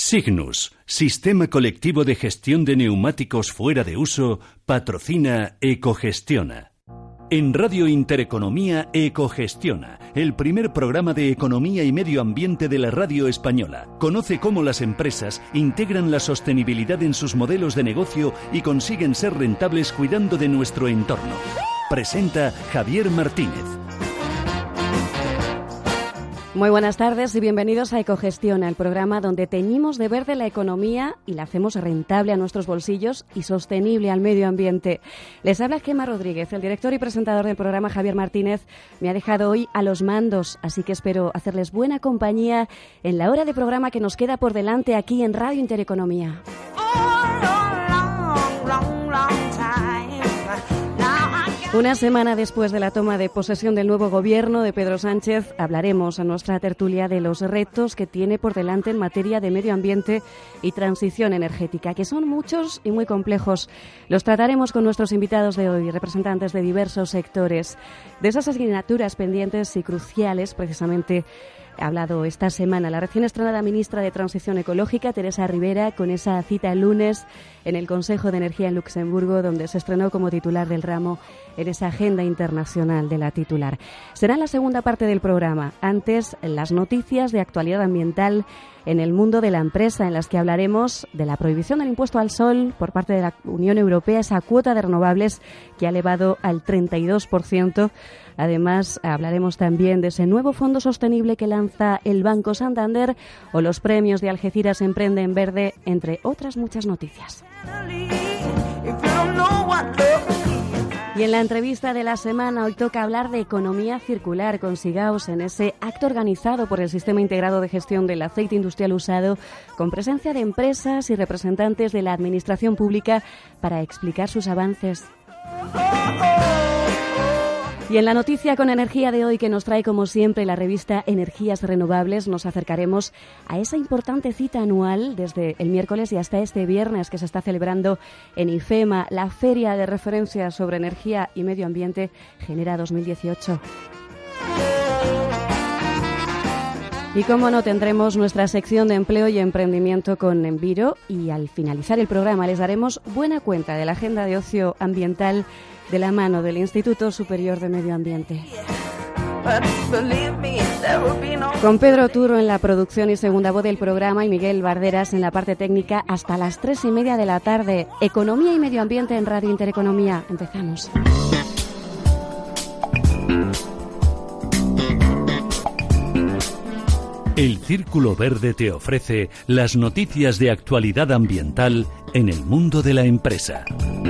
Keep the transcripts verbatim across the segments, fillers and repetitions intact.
Signus, Sistema Colectivo de Gestión de Neumáticos Fuera de Uso, patrocina Ecogestiona. En Radio Intereconomía, Ecogestiona, el primer programa de economía y medio ambiente de la radio española. Conoce cómo las empresas integran la sostenibilidad en sus modelos de negocio y consiguen ser rentables cuidando de nuestro entorno. Presenta Javier Martínez. Muy buenas tardes y bienvenidos a Ecogestiona, el programa donde teñimos de verde la economía y la hacemos rentable a nuestros bolsillos y sostenible al medio ambiente. Les habla Gemma Rodríguez, el director y presentador del programa. Javier Martínez me ha dejado hoy a los mandos, así que espero hacerles buena compañía en la hora de programa que nos queda por delante aquí en Radio Intereconomía. Una semana después de la toma de posesión del nuevo gobierno de Pedro Sánchez, hablaremos en nuestra tertulia de los retos que tiene por delante en materia de medio ambiente y transición energética, que son muchos y muy complejos. Los trataremos con nuestros invitados de hoy, representantes de diversos sectores. De esas asignaturas pendientes y cruciales, precisamente, ha hablado esta semana la recién estrenada ministra de Transición Ecológica, Teresa Ribera, con esa cita el lunes en el Consejo de Energía en Luxemburgo, donde se estrenó como titular del ramo en esa agenda internacional de la titular. Será en la segunda parte del programa. Antes, las noticias de actualidad ambiental en el mundo de la empresa, en las que hablaremos de la prohibición del impuesto al sol por parte de la Unión Europea, esa cuota de renovables que ha elevado al treinta y dos por ciento. Además, hablaremos también de ese nuevo fondo sostenible que lanza el Banco Santander o los premios de Algeciras Emprende en Verde, entre otras muchas noticias. Y en la entrevista de la semana hoy toca hablar de economía circular con Sigaus en ese acto organizado por el Sistema Integrado de Gestión del Aceite Industrial Usado, con presencia de empresas y representantes de la Administración Pública para explicar sus avances. Y en la noticia con energía de hoy, que nos trae como siempre la revista Energías Renovables, nos acercaremos a esa importante cita anual desde el miércoles y hasta este viernes que se está celebrando en IFEMA, la Feria de Referencia sobre Energía y Medio Ambiente Genera dos mil dieciocho. Y como no, tendremos nuestra sección de empleo y emprendimiento con Enviro, y al finalizar el programa les daremos buena cuenta de la agenda de ocio ambiental de la mano del Instituto Superior de Medio Ambiente. Con Pedro Turro en la producción y segunda voz del programa y Miguel Barderas en la parte técnica hasta las tres y media de la tarde. Economía y medio ambiente en Radio Intereconomía. Empezamos. El Círculo Verde te ofrece las noticias de actualidad ambiental en el mundo de la empresa.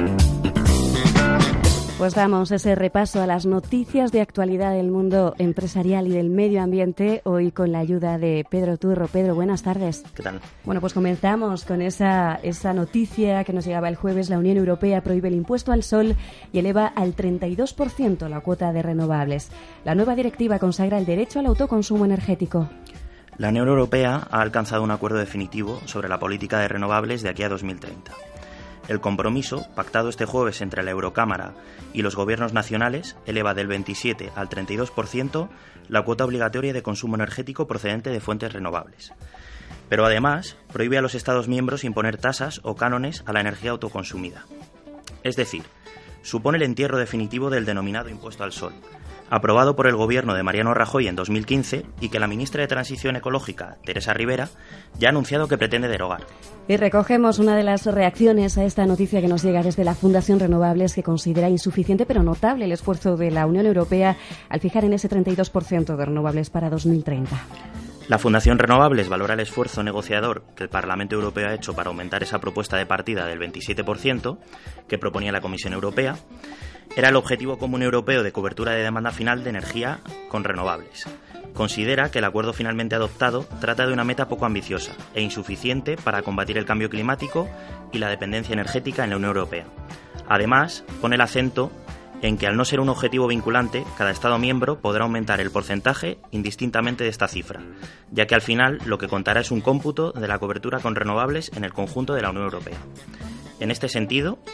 Pues damos ese repaso a las noticias de actualidad del mundo empresarial y del medio ambiente, hoy con la ayuda de Pedro Turro. Pedro, buenas tardes. ¿Qué tal? Bueno, pues comenzamos con esa, esa noticia que nos llegaba el jueves. La Unión Europea prohíbe el impuesto al sol y eleva al treinta y dos por ciento la cuota de renovables. La nueva directiva consagra el derecho al autoconsumo energético. La Unión Europea ha alcanzado un acuerdo definitivo sobre la política de renovables de aquí a dos mil treinta. El compromiso, pactado este jueves entre la Eurocámara y los gobiernos nacionales, eleva del veintisiete al treinta y dos por ciento la cuota obligatoria de consumo energético procedente de fuentes renovables. Pero además, prohíbe a los Estados miembros imponer tasas o cánones a la energía autoconsumida. Es decir, supone el entierro definitivo del denominado impuesto al sol, aprobado por el gobierno de Mariano Rajoy en dos mil quince y que la ministra de Transición Ecológica, Teresa Ribera, ya ha anunciado que pretende derogar. Y recogemos una de las reacciones a esta noticia que nos llega desde la Fundación Renovables, que considera insuficiente pero notable el esfuerzo de la Unión Europea al fijar en ese treinta y dos por ciento de renovables para dos mil treinta. La Fundación Renovables valora el esfuerzo negociador que el Parlamento Europeo ha hecho para aumentar esa propuesta de partida del veintisiete por ciento que proponía la Comisión Europea. Era el objetivo común europeo de cobertura de demanda final de energía con renovables. Considera que el acuerdo finalmente adoptado trata de una meta poco ambiciosa e insuficiente para combatir el cambio climático y la dependencia energética en la Unión Europea. Además, pone el acento en que al no ser un objetivo vinculante, cada Estado miembro podrá aumentar el porcentaje indistintamente de esta cifra, ya que al final lo que contará es un cómputo de la cobertura con renovables en el conjunto de la Unión Europea. En este sentido,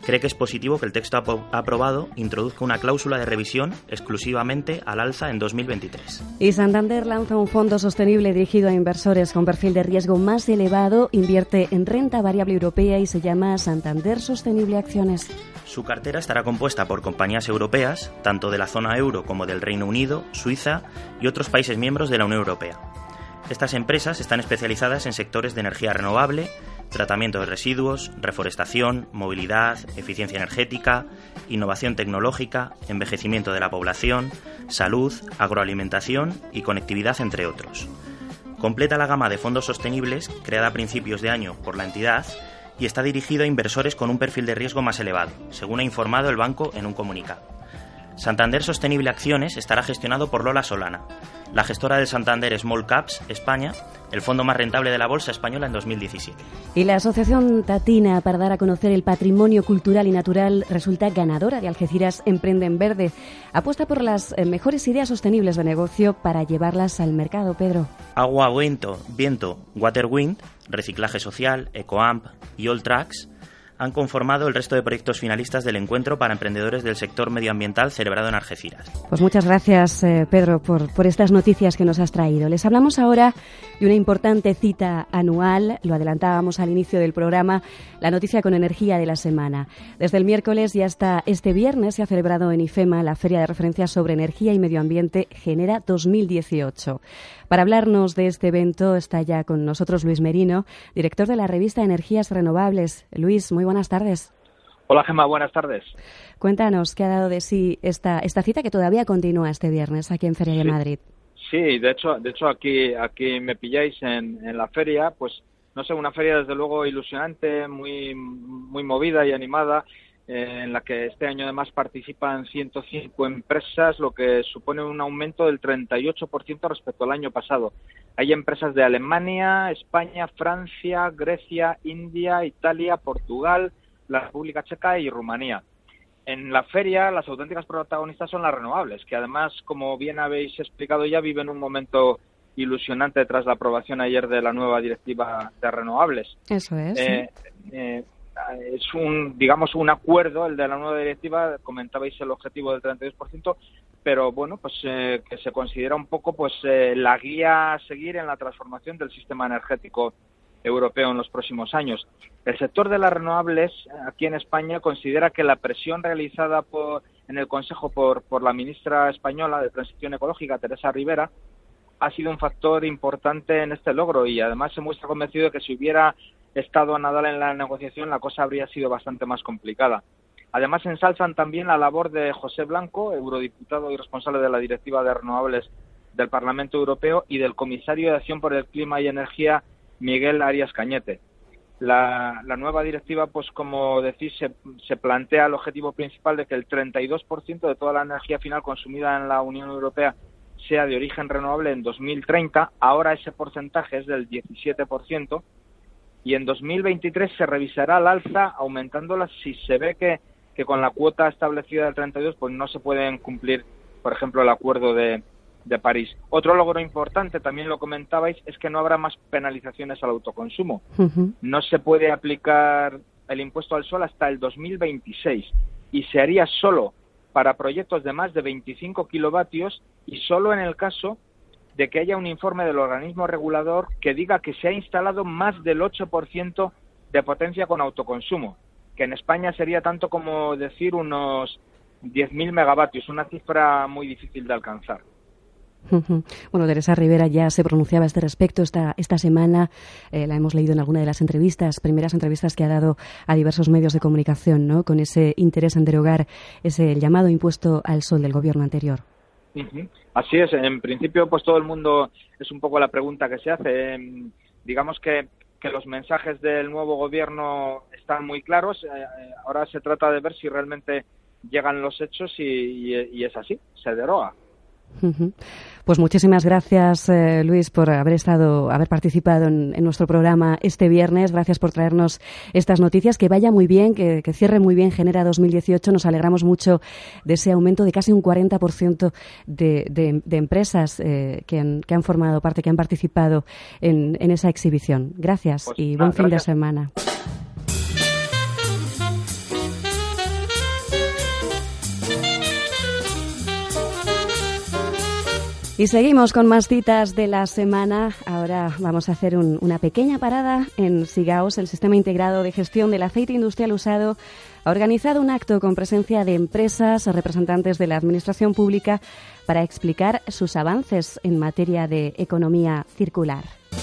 cree que es positivo que el texto ap- aprobado introduzca una cláusula de revisión exclusivamente al alza en dos mil veintitrés. Y Santander lanza un fondo sostenible dirigido a inversores con perfil de riesgo más elevado, invierte en renta variable europea y se llama Santander Sostenible Acciones. Su cartera estará compuesta por compañías europeas, tanto de la zona euro como del Reino Unido, Suiza y otros países miembros de la Unión Europea. Estas empresas están especializadas en sectores de energía renovable, tratamiento de residuos, reforestación, movilidad, eficiencia energética, innovación tecnológica, envejecimiento de la población, salud, agroalimentación y conectividad, entre otros. Completa la gama de fondos sostenibles creada a principios de año por la entidad y está dirigido a inversores con un perfil de riesgo más elevado, según ha informado el banco en un comunicado. Santander Sostenible Acciones estará gestionado por Lola Solana, la gestora del Santander Small Caps España, el fondo más rentable de la bolsa española en dos mil diecisiete. Y la Asociación Tatina, para dar a conocer el patrimonio cultural y natural, resulta ganadora de Algeciras Emprende en Verde. Apuesta por las mejores ideas sostenibles de negocio para llevarlas al mercado, Pedro. Agua, viento, viento, Waterwind, Reciclaje Social, Ecoamp y All Tracks han conformado el resto de proyectos finalistas del encuentro para emprendedores del sector medioambiental celebrado en Algeciras. Pues muchas gracias, eh, Pedro, por, por estas noticias que nos has traído. Les hablamos ahora de una importante cita anual, lo adelantábamos al inicio del programa, la noticia con energía de la semana. Desde el miércoles y hasta este viernes se ha celebrado en IFEMA la Feria de Referencia sobre Energía y Medio Ambiente Genera dos mil dieciocho. Para hablarnos de este evento está ya con nosotros Luis Merino, director de la revista Energías Renovables. Luis, muy buenas tardes. Hola, Gemma, buenas tardes. Cuéntanos qué ha dado de sí esta, esta cita que todavía continúa este viernes aquí en Feria sí. de Madrid. Sí, de hecho, de hecho aquí, aquí me pilláis en, en la feria, pues no sé, una feria desde luego ilusionante, muy, muy movida y animada, eh, en la que este año además participan ciento cinco empresas, lo que supone un aumento del treinta y ocho por ciento respecto al año pasado. Hay empresas de Alemania, España, Francia, Grecia, India, Italia, Portugal, la República Checa y Rumanía. En la feria, las auténticas protagonistas son las renovables, que además, como bien habéis explicado ya, viven un momento ilusionante tras la aprobación ayer de la nueva directiva de renovables. Eso es. Eh, eh, es un, digamos, un acuerdo, el de la nueva directiva, comentabais el objetivo del treinta y dos por ciento, pero bueno, pues eh, que se considera un poco pues eh, la guía a seguir en la transformación del sistema energético europeo en los próximos años. El sector de las renovables aquí en España considera que la presión realizada por, en el Consejo por, por la ministra española de Transición Ecológica, Teresa Rivera, ha sido un factor importante en este logro y además se muestra convencido de que si hubiera estado Nadal en la negociación la cosa habría sido bastante más complicada. Además ensalzan también la labor de José Blanco, eurodiputado y responsable de la Directiva de Renovables del Parlamento Europeo, y del comisario de Acción por el Clima y Energía, Miguel Arias Cañete. La, la nueva directiva, pues como decís, se, se plantea el objetivo principal de que el treinta y dos por ciento de toda la energía final consumida en la Unión Europea sea de origen renovable en dos mil treinta. Ahora ese porcentaje es del diecisiete por ciento y en dos mil veintitrés se revisará al alza, aumentándola si se ve que, que con la cuota establecida del treinta y dos pues no se pueden cumplir, por ejemplo, el acuerdo de de París. Otro logro importante, también lo comentabais, es que no habrá más penalizaciones al autoconsumo. Uh-huh. No se puede aplicar el impuesto al sol hasta el dos mil veintiséis y se haría solo para proyectos de más de veinticinco kilovatios y solo en el caso de que haya un informe del organismo regulador que diga que se ha instalado más del ocho por ciento de potencia con autoconsumo, que en España sería tanto como decir unos diez mil megavatios, una cifra muy difícil de alcanzar. Bueno, Teresa Rivera ya se pronunciaba a este respecto esta, esta semana, eh, la hemos leído en alguna de las entrevistas, primeras entrevistas que ha dado a diversos medios de comunicación, ¿no?, con ese interés en derogar ese llamado impuesto al sol del gobierno anterior. Uh-huh. Así es, en principio pues todo el mundo, es un poco la pregunta que se hace, eh, digamos que, que los mensajes del nuevo gobierno están muy claros, eh, ahora se trata de ver si realmente llegan los hechos y, y, y es así, se deroga. Pues muchísimas gracias, eh, Luis, por haber estado, haber participado en, en nuestro programa este viernes. Gracias por traernos estas noticias. Que vaya muy bien, que, que cierre muy bien Genera dos mil dieciocho. Nos alegramos mucho de ese aumento de casi un cuarenta por ciento de, de, de empresas eh, que, han, que han formado parte, que han participado en, en esa exhibición. Gracias pues, y buen ah, fin gracias. de semana. Y seguimos con más citas de la semana. Ahora vamos a hacer un, una pequeña parada en Sigaos. El Sistema Integrado de Gestión del Aceite Industrial Usado ha organizado un acto con presencia de empresas, representantes de la Administración Pública, para explicar sus avances en materia de economía circular.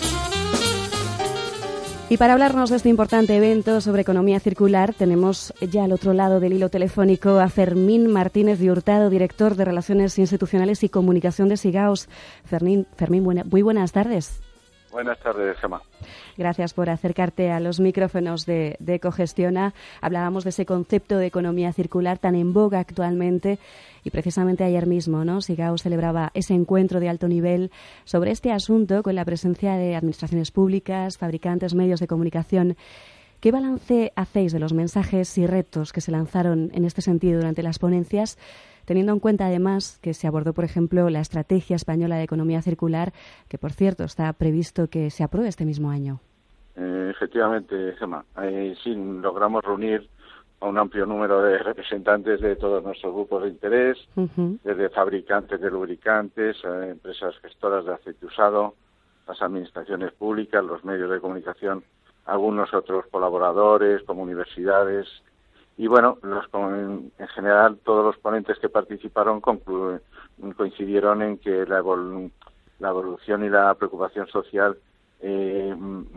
Y para hablarnos de este importante evento sobre economía circular, tenemos ya al otro lado del hilo telefónico a Fermín Martínez de Hurtado, director de Relaciones Institucionales y Comunicación de Sigaos. Fermín, Fermín buena, muy buenas tardes. Buenas tardes, Gemma. Gracias por acercarte a los micrófonos de, de Ecogestiona. Hablábamos de ese concepto de economía circular tan en boga actualmente y precisamente ayer mismo, ¿no? Sigaos celebraba ese encuentro de alto nivel sobre este asunto con la presencia de administraciones públicas, fabricantes, medios de comunicación. ¿Qué balance hacéis de los mensajes y retos que se lanzaron en este sentido durante las ponencias, teniendo en cuenta además que se abordó, por ejemplo, la Estrategia Española de Economía Circular, que, por cierto, está previsto que se apruebe este mismo año? Eh, efectivamente, Gemma. Eh, sí, logramos reunir a un amplio número de representantes de todos nuestros grupos de interés, uh-huh. desde fabricantes de lubricantes, eh, empresas gestoras de aceite usado, las administraciones públicas, los medios de comunicación, algunos otros colaboradores, como universidades. Y bueno, los, en, en general todos los ponentes que participaron conclu- coincidieron en que la, evol- la evolución y la preocupación social eh,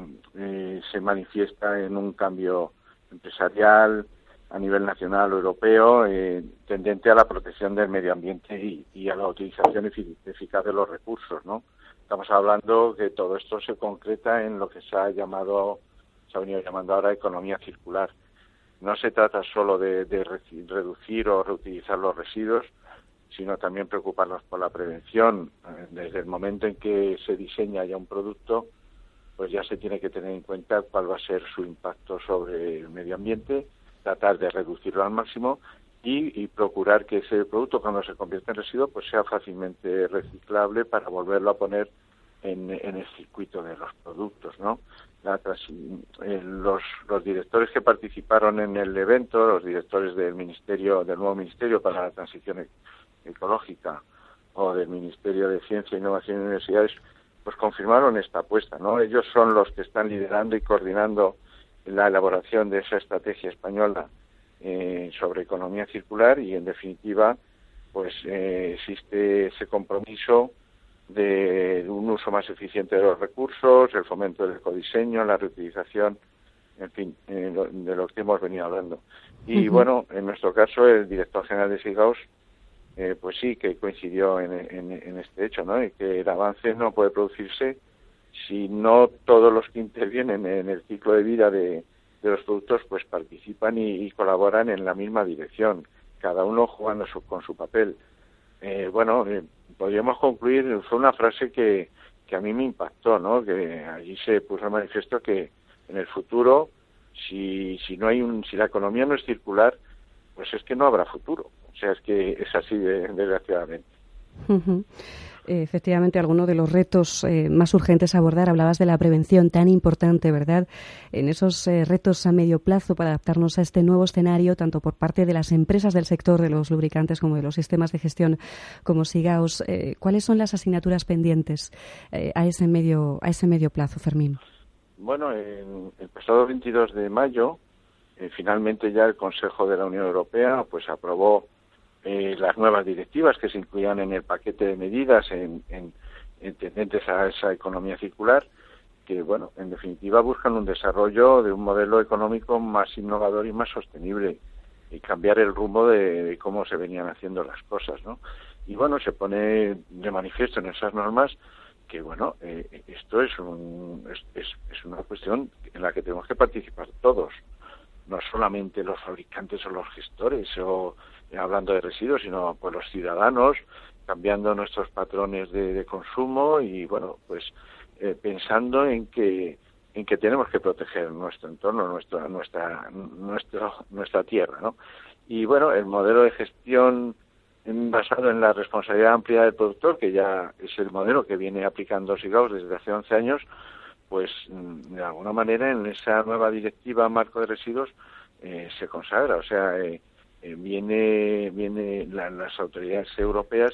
eh, se manifiesta en un cambio empresarial a nivel nacional o europeo eh, tendente a la protección del medio ambiente y, y a la utilización efic- eficaz de los recursos, ¿no? Estamos hablando que todo esto se concreta en lo que se ha llamado, se ha venido llamando ahora economía circular. No se trata solo de, de re- reducir o reutilizar los residuos, sino también preocuparnos por la prevención. Desde el momento en que se diseña ya un producto, pues ya se tiene que tener en cuenta cuál va a ser su impacto sobre el medio ambiente, tratar de reducirlo al máximo y, y procurar que ese producto, cuando se convierta en residuo, pues sea fácilmente reciclable para volverlo a poner en, en el circuito de los productos, ¿no? La, eh, los, los directores que participaron en el evento, los directores del ministerio, del nuevo Ministerio para la Transición e- Ecológica o del Ministerio de Ciencia, Innovación y Universidades, pues confirmaron esta apuesta, ¿no? Ellos son los que están liderando y coordinando la elaboración de esa estrategia española eh, sobre economía circular y, en definitiva, pues eh, existe ese compromiso de un uso más eficiente de los recursos, el fomento del ecodiseño, la reutilización, en fin, eh, lo, de lo que hemos venido hablando. Y uh-huh. bueno, en nuestro caso, el director general de Sigaos, eh, pues sí que coincidió en, en, en este hecho, ¿no? Y que el avance no puede producirse si no todos los que intervienen en el ciclo de vida de, de los productos pues participan y, y colaboran en la misma dirección, cada uno jugando su, con su papel. Eh, bueno, eh, podríamos concluir, fue una frase que, que a mí me impactó, ¿no? Que allí se puso en manifiesto que en el futuro, si, si no hay un, si la economía no es circular, pues es que no habrá futuro. O sea, es que es así de, desgraciadamente. Uh-huh. Efectivamente, alguno de los retos eh, más urgentes a abordar, hablabas de la prevención tan importante, ¿verdad? En esos eh, retos a medio plazo para adaptarnos a este nuevo escenario, tanto por parte de las empresas del sector de los lubricantes como de los sistemas de gestión como Sigaos, eh, ¿cuáles son las asignaturas pendientes eh, a ese medio a ese medio plazo, Fermín? Bueno, en el pasado veintidós de mayo, eh, finalmente ya el Consejo de la Unión Europea pues aprobó Eh, las nuevas directivas que se incluían en el paquete de medidas en, en, en tendentes a esa economía circular, que, bueno, en definitiva buscan un desarrollo de un modelo económico más innovador y más sostenible y cambiar el rumbo de, de cómo se venían haciendo las cosas, ¿no? Y, bueno, se pone de manifiesto en esas normas que, bueno, eh, esto es, un, es, es, es una cuestión en la que tenemos que participar todos, no solamente los fabricantes o los gestores o hablando de residuos, sino pues los ciudadanos, cambiando nuestros patrones de, de consumo y, bueno, pues eh, pensando en que en que tenemos que proteger nuestro entorno, nuestra nuestra nuestro, nuestra tierra, ¿no? Y, bueno, el modelo de gestión basado en la responsabilidad amplia del productor, que ya es el modelo que viene aplicando Sigaos desde hace once años, pues de alguna manera en esa nueva directiva marco de residuos eh, se consagra, o sea, eh, eh, viene viene la, las autoridades europeas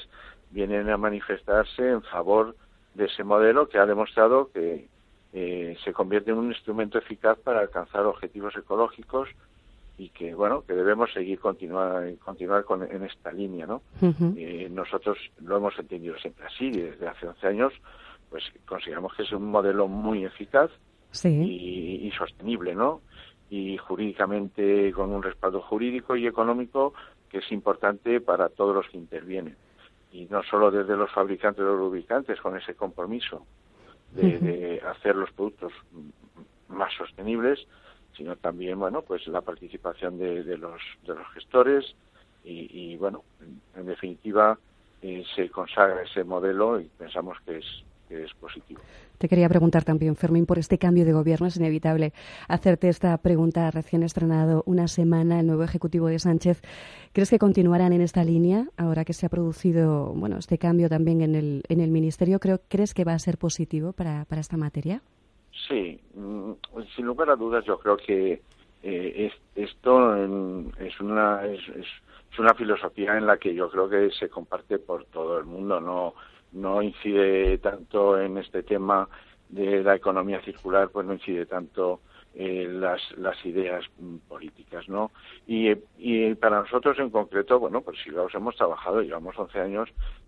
vienen a manifestarse en favor de ese modelo que ha demostrado que eh, se convierte en un instrumento eficaz para alcanzar objetivos ecológicos y que, bueno, que debemos seguir continuar, continuar con, en esta línea, ¿no? Uh-huh. Eh, nosotros lo hemos entendido siempre así, desde hace once años, pues consideramos que es un modelo muy eficaz sí. y, y sostenible, ¿no? Y jurídicamente, con un respaldo jurídico y económico que es importante para todos los que intervienen. Y no solo desde los fabricantes de los lubricantes, con ese compromiso de, uh-huh. de hacer los productos más sostenibles, sino también, bueno, pues la participación de, de los de los gestores y, y bueno, en, en definitiva, eh, se consagra ese modelo y pensamos que es que es positivo. Te quería preguntar también, Fermín, por este cambio de gobierno. Es inevitable hacerte esta pregunta recién estrenado una semana el nuevo Ejecutivo de Sánchez. ¿Crees que continuarán en esta línea ahora que se ha producido, bueno, este cambio también en el en el Ministerio? Creo, ¿crees que va a ser positivo para, para esta materia? Sí, sin lugar a dudas yo creo que eh, es, esto es una es, es una filosofía en la que yo creo que se comparte por todo el mundo. No no incide tanto en este tema de la economía circular, pues no incide tanto eh, las las ideas políticas, ¿no? Y, y para nosotros en concreto, bueno, pues Sigaus hemos trabajado, llevamos once años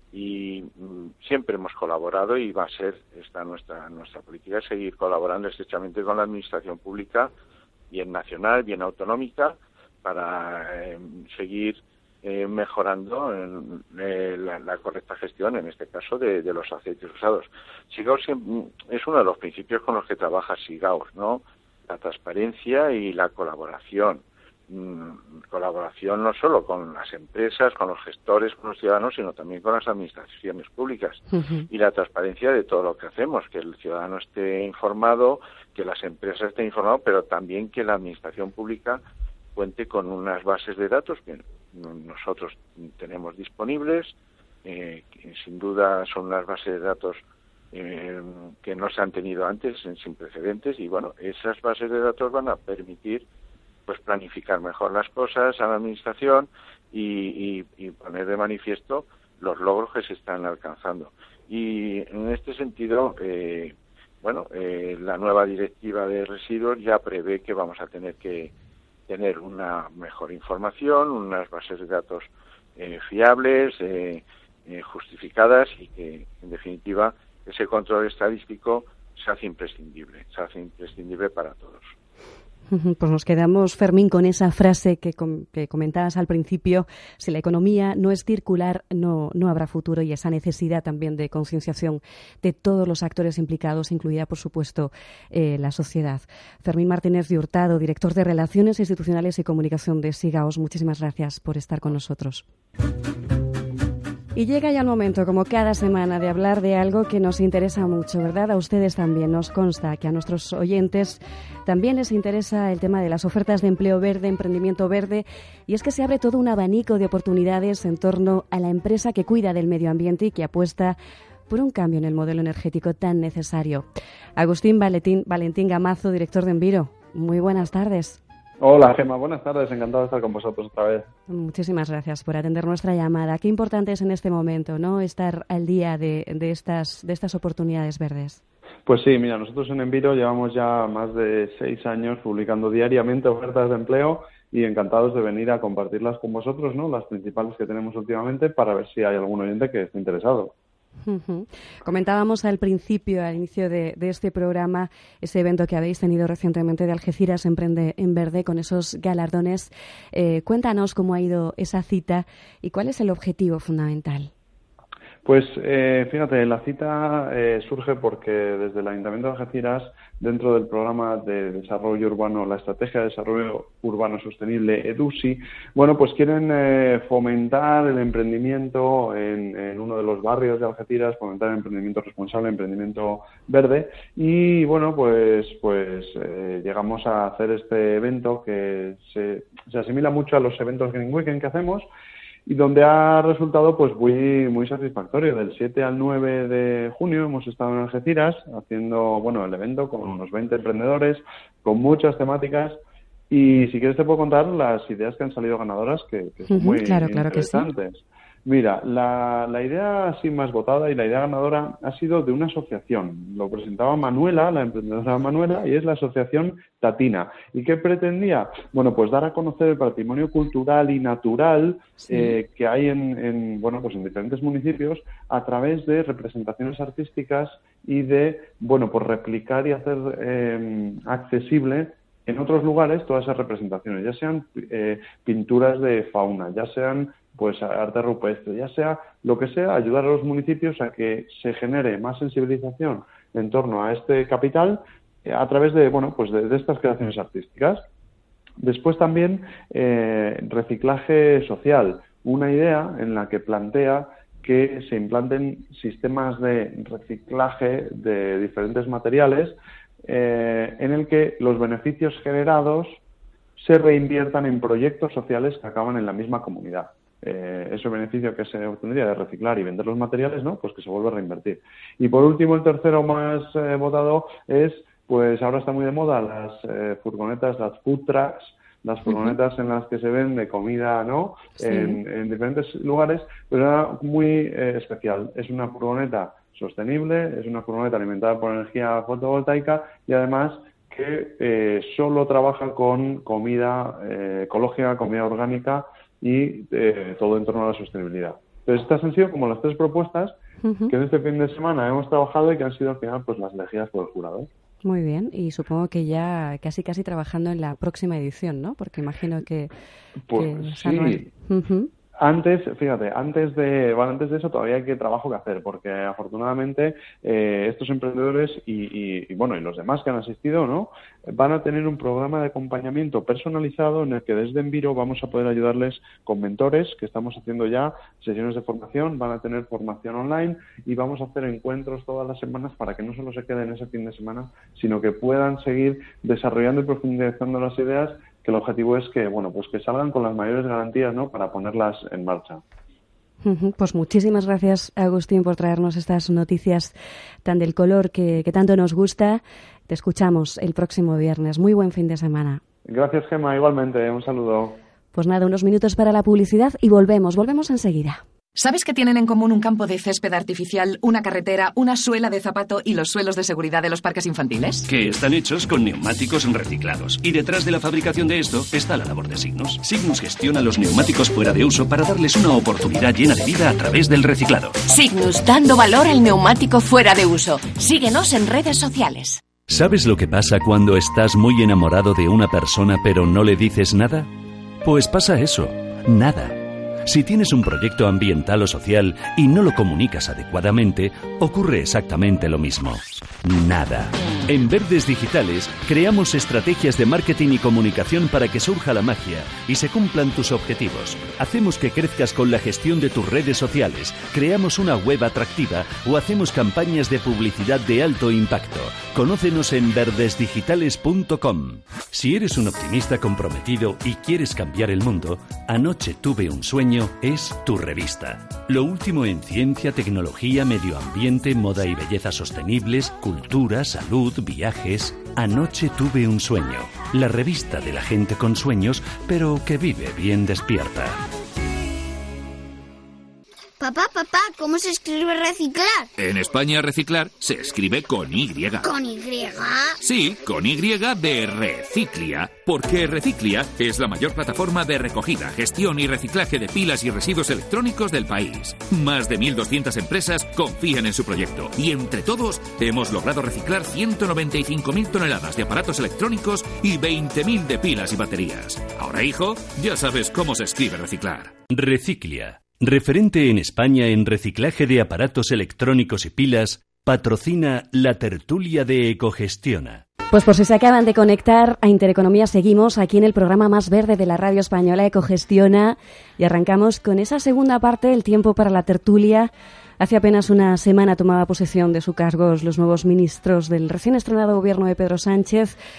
y mm, siempre hemos colaborado y va a ser esta nuestra nuestra política, es seguir colaborando estrechamente con la administración pública, bien nacional, bien autonómica, para eh, seguir Eh, mejorando en, eh, la, la correcta gestión, en este caso, de, de los aceites usados. Sigaus es uno de los principios con los que trabaja Sigaus, ¿no? La transparencia y la colaboración. Mm, colaboración no solo con las empresas, con los gestores, con los ciudadanos, sino también con las administraciones públicas. Uh-huh. Y la transparencia de todo lo que hacemos, que el ciudadano esté informado, que las empresas estén informadas, pero también que la administración pública cuente con unas bases de datos que nosotros tenemos disponibles, eh, que sin duda son unas bases de datos eh, que no se han tenido antes, sin precedentes, y bueno, esas bases de datos van a permitir pues planificar mejor las cosas a la administración y, y, y poner de manifiesto los logros que se están alcanzando. Y en este sentido, eh, bueno, eh, la nueva directiva de residuos ya prevé que vamos a tener que tener una mejor información, unas bases de datos eh, fiables, eh, eh, justificadas y que, en definitiva, ese control estadístico se hace imprescindible, se hace imprescindible para todos. Pues nos quedamos, Fermín, con esa frase que, com- que comentabas al principio: si la economía no es circular, no, no habrá futuro, y esa necesidad también de concienciación de todos los actores implicados, incluida, por supuesto, eh, la sociedad. Fermín Martínez de Hurtado, director de Relaciones Institucionales y Comunicación de Sigaus, muchísimas gracias por estar con nosotros. Y llega ya el momento, como cada semana, de hablar de algo que nos interesa mucho, ¿verdad? A ustedes también. Nos consta que a nuestros oyentes también les interesa el tema de las ofertas de empleo verde, emprendimiento verde, y es que se abre todo un abanico de oportunidades en torno a la empresa que cuida del medio ambiente y que apuesta por un cambio en el modelo energético tan necesario. Agustín Valentín, Valentín Gamazo, director de Enviro. Muy buenas tardes. Hola, Gemma, buenas tardes, encantado de estar con vosotros otra vez. Muchísimas gracias por atender nuestra llamada. Qué importante es en este momento, ¿no?, estar al día de, de estas de estas oportunidades verdes. Pues sí, mira, nosotros en Enviro llevamos ya más de seis años publicando diariamente ofertas de empleo y encantados de venir a compartirlas con vosotros, ¿no?, las principales que tenemos últimamente, para ver si hay algún oyente que esté interesado. Uh-huh. Comentábamos al principio, al inicio de, de este programa, ese evento que habéis tenido recientemente de Algeciras Emprende en Verde, con esos galardones. Eh, cuéntanos cómo ha ido esa cita y cuál es el objetivo fundamental. Pues eh, fíjate, la cita eh, surge porque desde el Ayuntamiento de Algeciras, dentro del programa de desarrollo urbano, la Estrategia de Desarrollo Urbano Sostenible, EDUSI, bueno, pues quieren eh, fomentar el emprendimiento en, en uno de los barrios de Algeciras, fomentar el emprendimiento responsable, el emprendimiento verde, y bueno, pues pues eh, llegamos a hacer este evento que se, se asimila mucho a los eventos Green Weekend que hacemos, y donde ha resultado pues muy muy satisfactorio. Del siete al nueve de junio hemos estado en Algeciras haciendo, bueno, el evento con unos veinte emprendedores, con muchas temáticas, y si quieres te puedo contar las ideas que han salido ganadoras, que, que son uh-huh, muy claro, claro interesantes. Que sí. Mira, la, la idea así más votada y la idea ganadora ha sido de una asociación. Lo presentaba Manuela, la emprendedora Manuela, y es la asociación Tatina. ¿Y qué pretendía? Bueno, pues dar a conocer el patrimonio cultural y natural sí. eh, que hay en, en, bueno, pues en diferentes municipios a través de representaciones artísticas y de, bueno, pues replicar y hacer eh, accesible en otros lugares todas esas representaciones, ya sean eh, pinturas de fauna, ya sean pues arte rupestre, ya sea lo que sea, ayudar a los municipios a que se genere más sensibilización en torno a este capital eh, a través de, bueno, pues de, de estas creaciones artísticas. Después también eh, reciclaje social, una idea en la que plantea que se implanten sistemas de reciclaje de diferentes materiales eh, en el que los beneficios generados se reinviertan en proyectos sociales que acaban en la misma comunidad. Eh, ese beneficio que se obtendría de reciclar y vender los materiales, ¿no? Pues que se vuelve a reinvertir. Y por último, el tercero más eh, votado es, pues ahora está muy de moda las eh, furgonetas, las food trucks, las furgonetas uh-huh. en las que se vende comida, ¿no? Sí. En, en diferentes lugares, pero era muy eh, especial. Es una furgoneta sostenible, es una furgoneta alimentada por energía fotovoltaica y además que eh, solo trabaja con comida eh, ecológica, comida orgánica y eh, todo en torno a la sostenibilidad. Entonces, estas han sido como las tres propuestas uh-huh. que en este fin de semana hemos trabajado y que han sido al final pues las elegidas por el jurado. Muy bien, y supongo que ya casi casi trabajando en la próxima edición, ¿no? Porque imagino que... Pues que sí. Uh-huh. Antes, fíjate, antes de bueno, antes de eso todavía hay que trabajo que hacer, porque afortunadamente eh, estos emprendedores y, y, y bueno y los demás que han asistido, ¿no? Van a tener un programa de acompañamiento personalizado en el que desde Enviro vamos a poder ayudarles con mentores, que estamos haciendo ya sesiones de formación, van a tener formación online y vamos a hacer encuentros todas las semanas para que no solo se queden ese fin de semana, sino que puedan seguir desarrollando y profundizando las ideas, que el objetivo es que, bueno, pues que salgan con las mayores garantías, ¿no? Para ponerlas en marcha. Pues muchísimas gracias, Agustín, por traernos estas noticias tan del color que, que tanto nos gusta. Te escuchamos el próximo viernes. Muy buen fin de semana. Gracias, Gemma. Igualmente. Un saludo. Pues nada, unos minutos para la publicidad y volvemos. Volvemos enseguida. ¿Sabes que tienen en común un campo de césped artificial, una carretera, una suela de zapato y los suelos de seguridad de los parques infantiles? Que están hechos con neumáticos reciclados. Y detrás de la fabricación de esto está la labor de Signus. Signus gestiona los neumáticos fuera de uso para darles una oportunidad llena de vida a través del reciclado. Signus, dando valor al neumático fuera de uso. Síguenos en redes sociales. ¿Sabes lo que pasa cuando estás muy enamorado de una persona pero no le dices nada? Pues pasa eso, nada. Si tienes un proyecto ambiental o social y no lo comunicas adecuadamente, ocurre exactamente lo mismo. Nada. En Verdes Digitales creamos estrategias de marketing y comunicación para que surja la magia y se cumplan tus objetivos. Hacemos que crezcas con la gestión de tus redes sociales, creamos una web atractiva o hacemos campañas de publicidad de alto impacto. Conócenos en verdes digitales punto com. Si eres un optimista comprometido y quieres cambiar el mundo, Anoche tuve un sueño es tu revista. Lo último en ciencia, tecnología, medio ambiente, moda y belleza sostenibles, cultura, salud, viajes. Anoche tuve un sueño. La revista de la gente con sueños, pero que vive bien despierta. Papá, papá, ¿cómo se escribe reciclar? En España reciclar se escribe con Y. ¿Con Y? Sí, con Y de Reciclia, porque Reciclia es la mayor plataforma de recogida, gestión y reciclaje de pilas y residuos electrónicos del país. Más de mil doscientas empresas confían en su proyecto y entre todos hemos logrado reciclar ciento noventa y cinco mil toneladas de aparatos electrónicos y veinte mil de pilas y baterías. Ahora, hijo, ya sabes cómo se escribe reciclar. Reciclia. Referente en España en reciclaje de aparatos electrónicos y pilas, patrocina la tertulia de Ecogestiona. Pues por si se acaban de conectar a Intereconomía, seguimos aquí en el programa más verde de la radio española, Ecogestiona, y arrancamos con esa segunda parte del tiempo para la tertulia. Hace apenas una semana tomaba posesión de sus cargos los nuevos ministros del recién estrenado gobierno de Pedro Sánchez.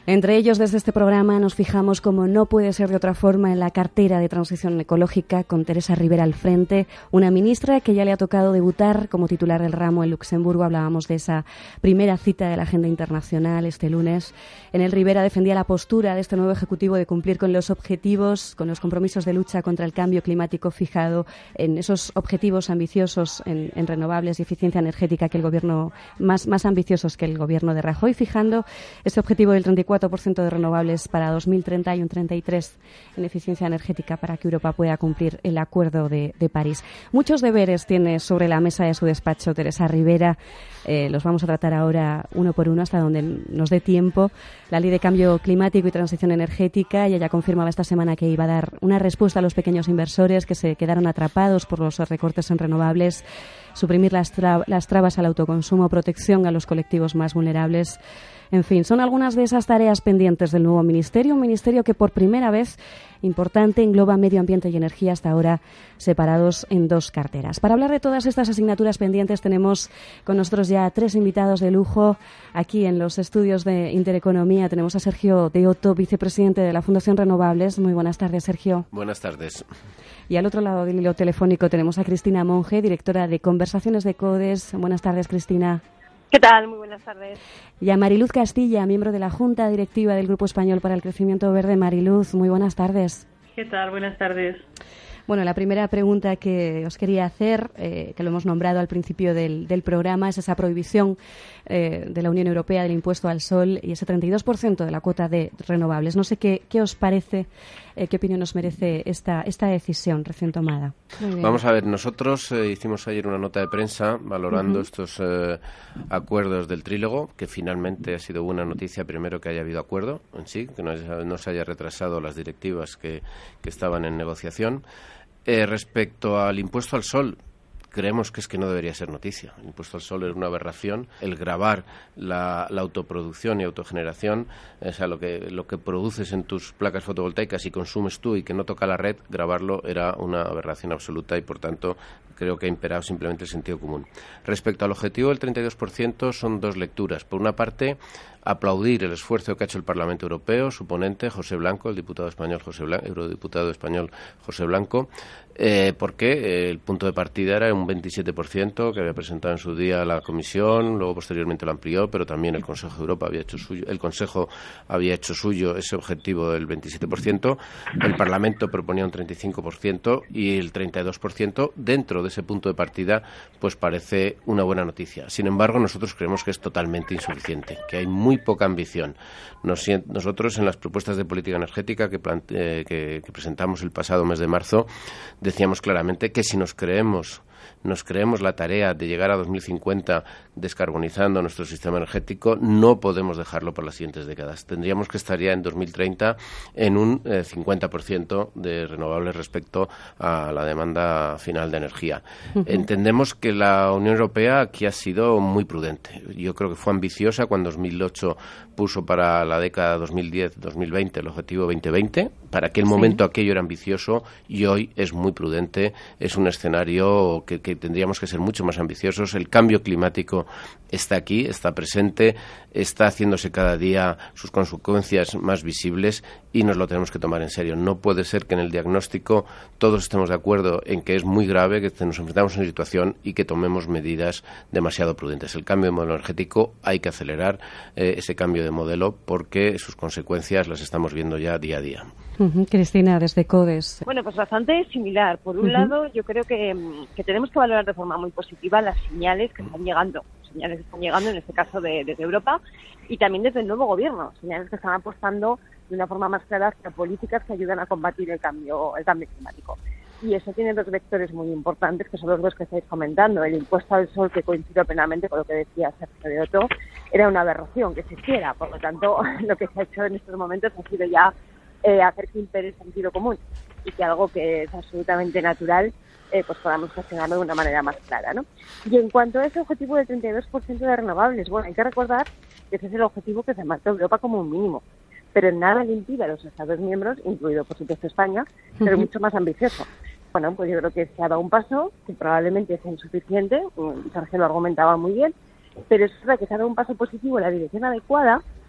Entre ellos, desde este programa nos fijamos, como no puede ser de otra forma, en la cartera de transición ecológica, con Teresa Ribera al frente, una ministra que ya le ha tocado debutar como titular del ramo en Luxemburgo. Hablábamos de esa primera cita de la agenda internacional este lunes. En el Ribera defendía la postura de este nuevo Ejecutivo de cumplir con los objetivos, con los compromisos de lucha contra el cambio climático fijado, en esos objetivos ambiciosos en, en renovables y eficiencia energética, que el gobierno más, más ambiciosos que el gobierno de Rajoy, fijando ese objetivo del treinta y cuatro por ciento de renovables para dos mil treinta y un treinta y tres por ciento en eficiencia energética para que Europa pueda cumplir el Acuerdo de, de París. Muchos deberes tiene sobre la mesa de su despacho Teresa Ribera. Eh, los vamos a tratar ahora uno por uno hasta donde nos dé tiempo. La Ley de Cambio Climático y Transición Energética, y ella confirmaba esta semana que iba a dar una respuesta a los pequeños inversores que se quedaron atrapados por los recortes en renovables, suprimir las, tra- las trabas al autoconsumo, protección a los colectivos más vulnerables. En fin, son algunas de esas tareas pendientes del nuevo ministerio, un ministerio que por primera vez, importante, engloba medio ambiente y energía, hasta ahora separados en dos carteras. Para hablar de todas estas asignaturas pendientes tenemos con nosotros ya tres invitados de lujo. Aquí en los estudios de Intereconomía tenemos a Sergio de Otto, vicepresidente de la Fundación Renovables. Muy buenas tardes, Sergio. Buenas tardes. Y al otro lado del hilo telefónico tenemos a Cristina Monge, directora de Conversaciones de CODES. Buenas tardes, Cristina. ¿Qué tal? Muy buenas tardes. Y a Mariluz Castilla, miembro de la Junta Directiva del Grupo Español para el Crecimiento Verde. Mariluz, muy buenas tardes. ¿Qué tal? Buenas tardes. Bueno, la primera pregunta que os quería hacer, eh, que lo hemos nombrado al principio del, del programa, es esa prohibición eh, de la Unión Europea del impuesto al sol y ese treinta y dos por ciento de la cuota de renovables. No sé qué, qué os parece, eh, qué opinión os merece esta, esta decisión recién tomada. Vamos a ver, nosotros eh, hicimos ayer una nota de prensa valorando uh-huh. estos eh, acuerdos del trílogo, que finalmente ha sido buena noticia, primero que haya habido acuerdo en sí, que no, no se haya retrasado las directivas que, que estaban en negociación. Eh, respecto al impuesto al sol, creemos que es que no debería ser noticia. El impuesto al sol es una aberración. El gravar la, la autoproducción y autogeneración, o sea, lo que, lo que produces en tus placas fotovoltaicas y consumes tú y que no toca la red, gravarlo era una aberración absoluta y, por tanto, creo que ha imperado simplemente el sentido común. Respecto al objetivo del treinta y dos por ciento, son dos lecturas. Por una parte, aplaudir el esfuerzo que ha hecho el Parlamento Europeo, su ponente, José Blanco, el diputado español José Blanco, eurodiputado español José Blanco, eh, porque eh, el punto de partida era un veintisiete por ciento que había presentado en su día la Comisión, luego posteriormente lo amplió, pero también el Consejo de Europa había hecho suyo, el Consejo había hecho suyo ese objetivo del veintisiete por ciento, el Parlamento proponía un treinta y cinco por ciento y el treinta y dos por ciento dentro de ese punto de partida, pues parece una buena noticia. Sin embargo, nosotros creemos que es totalmente insuficiente, que hay muy poca ambición. Nos, nosotros en las propuestas de política energética que, plante, que, que presentamos el pasado mes de marzo decíamos claramente que si nos creemos nos creemos la tarea de llegar a dos mil cincuenta descarbonizando nuestro sistema energético, no podemos dejarlo por las siguientes décadas. Tendríamos que estar ya en dos mil treinta en un eh, cincuenta por ciento de renovables respecto a la demanda final de energía. Uh-huh. Entendemos que la Unión Europea aquí ha sido muy prudente. Yo creo que fue ambiciosa cuando en dos mil ocho puso para la década dos mil diez dos mil veinte el objetivo veinte veinte. Para aquel sí. momento aquello era ambicioso y hoy es muy prudente. Es un escenario que, que tendríamos que ser mucho más ambiciosos. El cambio climático está aquí, está presente, está haciéndose cada día sus consecuencias más visibles y nos lo tenemos que tomar en serio. No puede ser que en el diagnóstico todos estemos de acuerdo en que es muy grave, que nos enfrentamos a una situación y que tomemos medidas demasiado prudentes. El cambio de modelo energético hay que acelerar eh, ese cambio de modelo porque sus consecuencias las estamos viendo ya día a día. Uh-huh. Cristina, desde CODES. Bueno, pues bastante similar. Por un uh-huh. lado, yo creo que, que tenemos que valorar de forma muy positiva las señales que están llegando. Señales que están llegando, en este caso, de, desde Europa y también desde el nuevo gobierno. Señales que están apostando de una forma más clara hacia políticas que ayudan a combatir el cambio, el cambio climático. Y eso tiene dos vectores muy importantes, que son los dos que estáis comentando. El impuesto al sol, que coincido plenamente con lo que decía Sergio de Otto, era una aberración que se hiciera. Por lo tanto, lo que se ha hecho en estos momentos ha sido ya eh, hacer que impere el sentido común y que algo que es absolutamente natural eh, pues podamos gestionarlo de una manera más clara, ¿no? Y en cuanto a ese objetivo del treinta y dos por ciento de renovables, bueno, hay que recordar que ese es el objetivo que se marcó Europa como un mínimo, pero nada le impide a los Estados miembros, incluido por supuesto España, ser uh-huh. mucho más ambicioso. Bueno, pues yo creo que se ha dado un paso que probablemente es insuficiente, Sergio lo argumentaba muy bien, pero es verdad que se ha dado un paso positivo en la dirección adecuada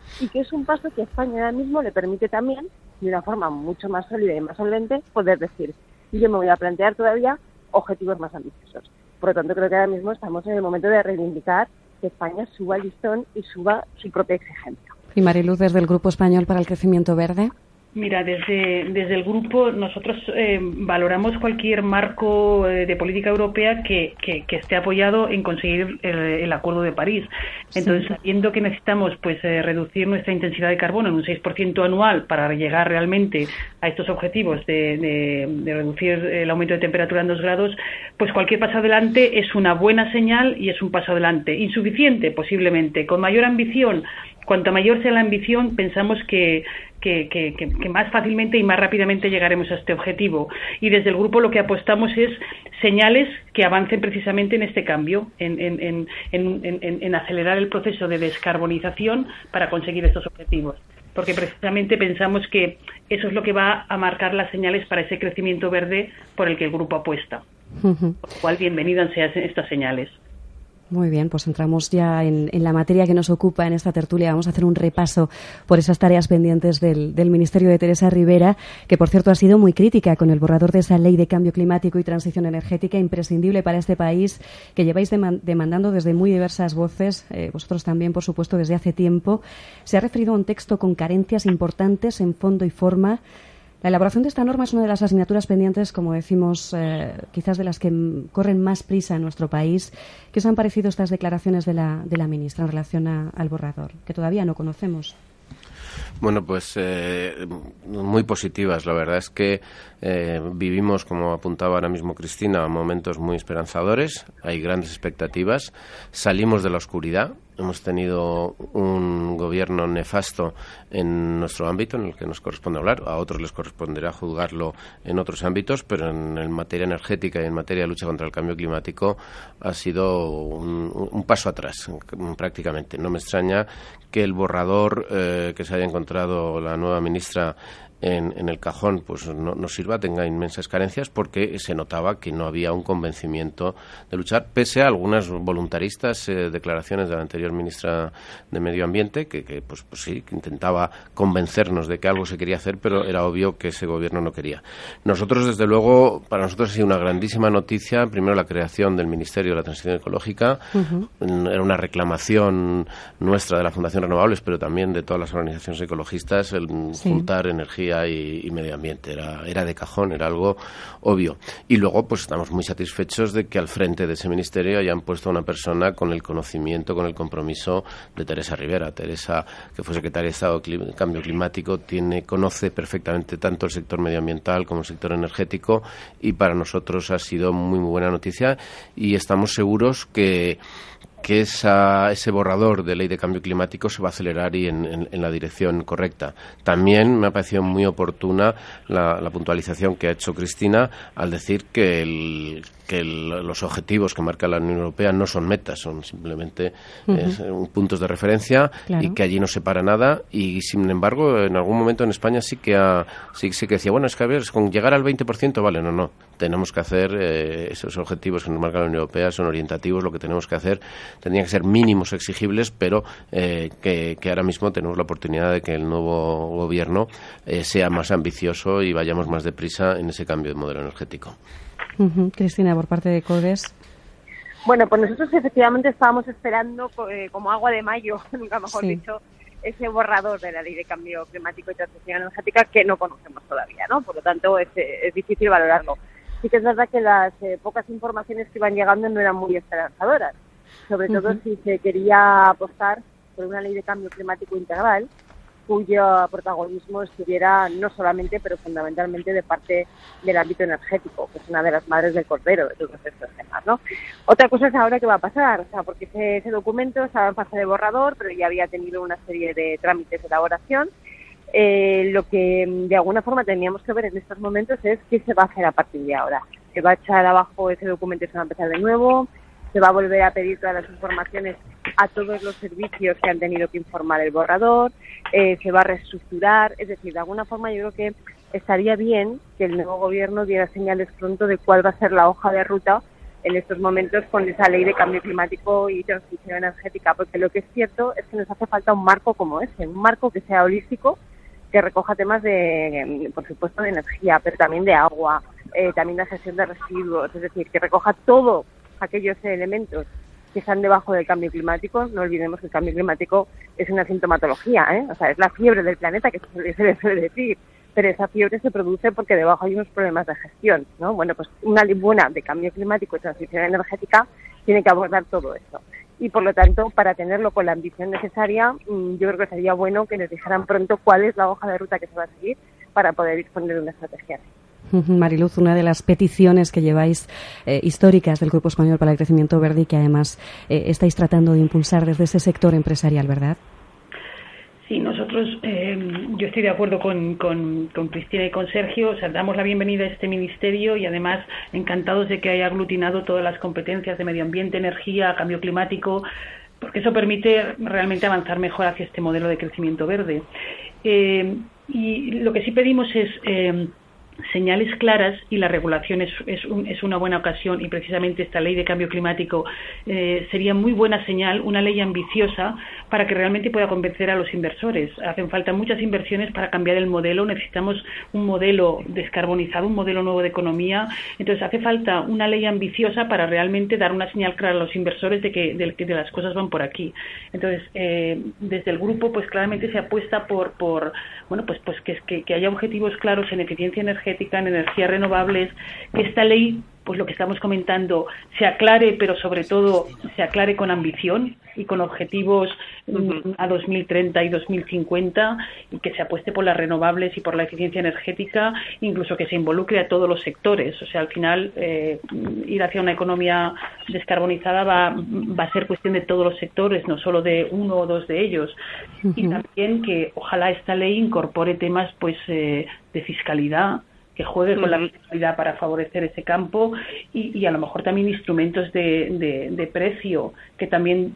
y que es un paso que a España ahora mismo le permite también, de una forma mucho más sólida y más solvente, poder decir, y yo me voy a plantear todavía objetivos más ambiciosos. Por lo tanto, creo que ahora mismo estamos en el momento de reivindicar que España suba el listón y suba su propia exigencia. Y Mariluz, desde el Grupo Español para el Crecimiento Verde. Mira, desde, desde el grupo nosotros eh, valoramos cualquier marco eh, de política europea que, que, que esté apoyado en conseguir el, el Acuerdo de París. Entonces, sí. sabiendo que necesitamos pues eh, reducir nuestra intensidad de carbono en un seis por ciento anual para llegar realmente a estos objetivos de, de, de reducir el aumento de temperatura en dos grados, pues cualquier paso adelante es una buena señal y es un paso adelante. Insuficiente, posiblemente. Con mayor ambición, cuanto mayor sea la ambición, pensamos que Que, que, que más fácilmente y más rápidamente llegaremos a este objetivo. Y desde el grupo lo que apostamos es señales que avancen precisamente en este cambio, en, en, en, en, en, en acelerar el proceso de descarbonización para conseguir estos objetivos. Porque precisamente pensamos que eso es lo que va a marcar las señales para ese crecimiento verde por el que el grupo apuesta. Uh-huh. Por lo cual, bienvenidas sean estas señales. Muy bien, pues entramos ya en, en la materia que nos ocupa en esta tertulia. Vamos a hacer un repaso por esas tareas pendientes del, del Ministerio de Teresa Rivera, que por cierto ha sido muy crítica con el borrador de esa Ley de Cambio Climático y Transición Energética, imprescindible para este país, que lleváis deman- demandando desde muy diversas voces, eh, vosotros también, por supuesto, desde hace tiempo. Se ha referido a un texto con carencias importantes en fondo y forma. La elaboración de esta norma es una de las asignaturas pendientes, como decimos, eh, quizás de las que m- corren más prisa en nuestro país. ¿Qué os han parecido estas declaraciones de la, de la ministra en relación a, al borrador, que todavía no conocemos? Bueno, pues eh, muy positivas. La verdad es que eh, vivimos, como apuntaba ahora mismo Cristina, momentos muy esperanzadores. Hay grandes expectativas. Salimos de la oscuridad. Hemos tenido un gobierno nefasto en nuestro ámbito, en el que nos corresponde hablar. A otros les corresponderá juzgarlo en otros ámbitos, pero en, en materia energética y en materia de lucha contra el cambio climático ha sido un, un paso atrás, prácticamente. No me extraña que el borrador eh, que se haya encontrado la nueva ministra En, en el cajón pues no, no sirva, tenga inmensas carencias, porque se notaba que no había un convencimiento de luchar, pese a algunas voluntaristas eh, declaraciones de la anterior ministra de Medio Ambiente, que, que pues, pues sí, que intentaba convencernos de que algo se quería hacer, pero era obvio que ese gobierno no quería. Nosotros, desde luego, para nosotros ha sido una grandísima noticia, primero la creación del Ministerio de la Transición Ecológica. Uh-huh. Era una reclamación nuestra de la Fundación Renovables, pero también de todas las organizaciones ecologistas, el sí. juntar energía Y, y medio ambiente, era, era de cajón, era algo obvio. Y luego pues estamos muy satisfechos de que al frente de ese ministerio hayan puesto a una persona con el conocimiento, con el compromiso de Teresa Rivera. Teresa, que fue secretaria de Estado de Cambio Climático, tiene, conoce perfectamente tanto el sector medioambiental como el sector energético, y para nosotros ha sido muy, muy buena noticia, y estamos seguros que que esa, ese borrador de ley de cambio climático se va a acelerar y en, en, en la dirección correcta. También me ha parecido muy oportuna la, la puntualización que ha hecho Cristina al decir que, el, que el, los objetivos que marca la Unión Europea no son metas, son simplemente uh-huh. es, un, puntos de referencia, claro. y que allí no se para nada, y sin embargo en algún momento en España sí que ha, sí, sí que decía, bueno, es que a ver, con llegar al veinte por ciento vale, no, no, tenemos que hacer eh, esos objetivos que nos marca la Unión Europea, son orientativos, lo que tenemos que hacer tendrían que ser mínimos exigibles, pero eh, que, que ahora mismo tenemos la oportunidad de que el nuevo gobierno eh, sea más ambicioso y vayamos más deprisa en ese cambio de modelo energético. Uh-huh. Cristina, por parte de CODES. Bueno, pues nosotros efectivamente estábamos esperando eh, como agua de mayo, nunca mejor sí. dicho, ese borrador de la Ley de Cambio Climático y Transición Energética que no conocemos todavía, ¿no? Por lo tanto, es, es difícil valorarlo. Sí que es verdad que las eh, pocas informaciones que iban llegando no eran muy esperanzadoras, sobre todo uh-huh. si se quería apostar por una ley de cambio climático integral, cuyo protagonismo estuviera no solamente, pero fundamentalmente de parte del ámbito energético, que es una de las madres del cordero de todos estos temas, ¿no? Otra cosa es ahora qué va a pasar, o sea, porque ese, ese documento estaba en fase de borrador, pero ya había tenido una serie de trámites de elaboración. Eh, lo que de alguna forma teníamos que ver en estos momentos es qué se va a hacer a partir de ahora. Se va a echar abajo ese documento y se va a empezar de nuevo, se va a volver a pedir todas las informaciones a todos los servicios que han tenido que informar el borrador, eh, se va a reestructurar, es decir, de alguna forma yo creo que estaría bien que el nuevo gobierno diera señales pronto de cuál va a ser la hoja de ruta en estos momentos con esa ley de cambio climático y transición energética, porque lo que es cierto es que nos hace falta un marco como ese, un marco que sea holístico, que recoja temas de, por supuesto, de energía, pero también de agua, eh, también de gestión de residuos, es decir, que recoja todos aquellos elementos que están debajo del cambio climático. No olvidemos que el cambio climático es una sintomatología, ¿eh? O sea, es la fiebre del planeta, que se le suele decir, pero esa fiebre se produce porque debajo hay unos problemas de gestión, ¿no? Bueno, pues una ley buena de cambio climático y transición energética tiene que abordar todo esto. Y, por lo tanto, para tenerlo con la ambición necesaria, yo creo que sería bueno que nos dijeran pronto cuál es la hoja de ruta que se va a seguir para poder disponer de una estrategia así. Mariluz, una de las peticiones que lleváis eh, históricas del Grupo Español para el Crecimiento Verde y que además eh, estáis tratando de impulsar desde ese sector empresarial, ¿verdad? Sí, nosotros, eh, yo estoy de acuerdo con, con, con Cristina y con Sergio, o sea, damos la bienvenida a este ministerio y además encantados de que haya aglutinado todas las competencias de medio ambiente, energía, cambio climático, porque eso permite realmente avanzar mejor hacia este modelo de crecimiento verde. Eh, y lo que sí pedimos es eh, señales claras, y la regulación es, es, un, es una buena ocasión, y precisamente esta ley de cambio climático eh, sería muy buena señal, una ley ambiciosa para que realmente pueda convencer a los inversores. Hacen falta muchas inversiones para cambiar el modelo, necesitamos un modelo descarbonizado, un modelo nuevo de economía, entonces hace falta una ley ambiciosa para realmente dar una señal clara a los inversores de que de, de las cosas van por aquí. Entonces, eh, desde el grupo, pues claramente se apuesta por, por bueno, pues, pues que, que, que haya objetivos claros en eficiencia energética, en energías renovables, que esta ley, pues lo que estamos comentando, se aclare, pero sobre todo se aclare con ambición y con objetivos uh-huh. a dos mil treinta y dos mil cincuenta, y que se apueste por las renovables y por la eficiencia energética, incluso que se involucre a todos los sectores. O sea, al final, eh, ir hacia una economía descarbonizada va, va a ser cuestión de todos los sectores, no solo de uno o dos de ellos. Uh-huh. Y también que ojalá esta ley incorpore temas pues eh, de fiscalidad, que juegue con la fiscalidad para favorecer ese campo y, y a lo mejor también instrumentos de, de, de precio que también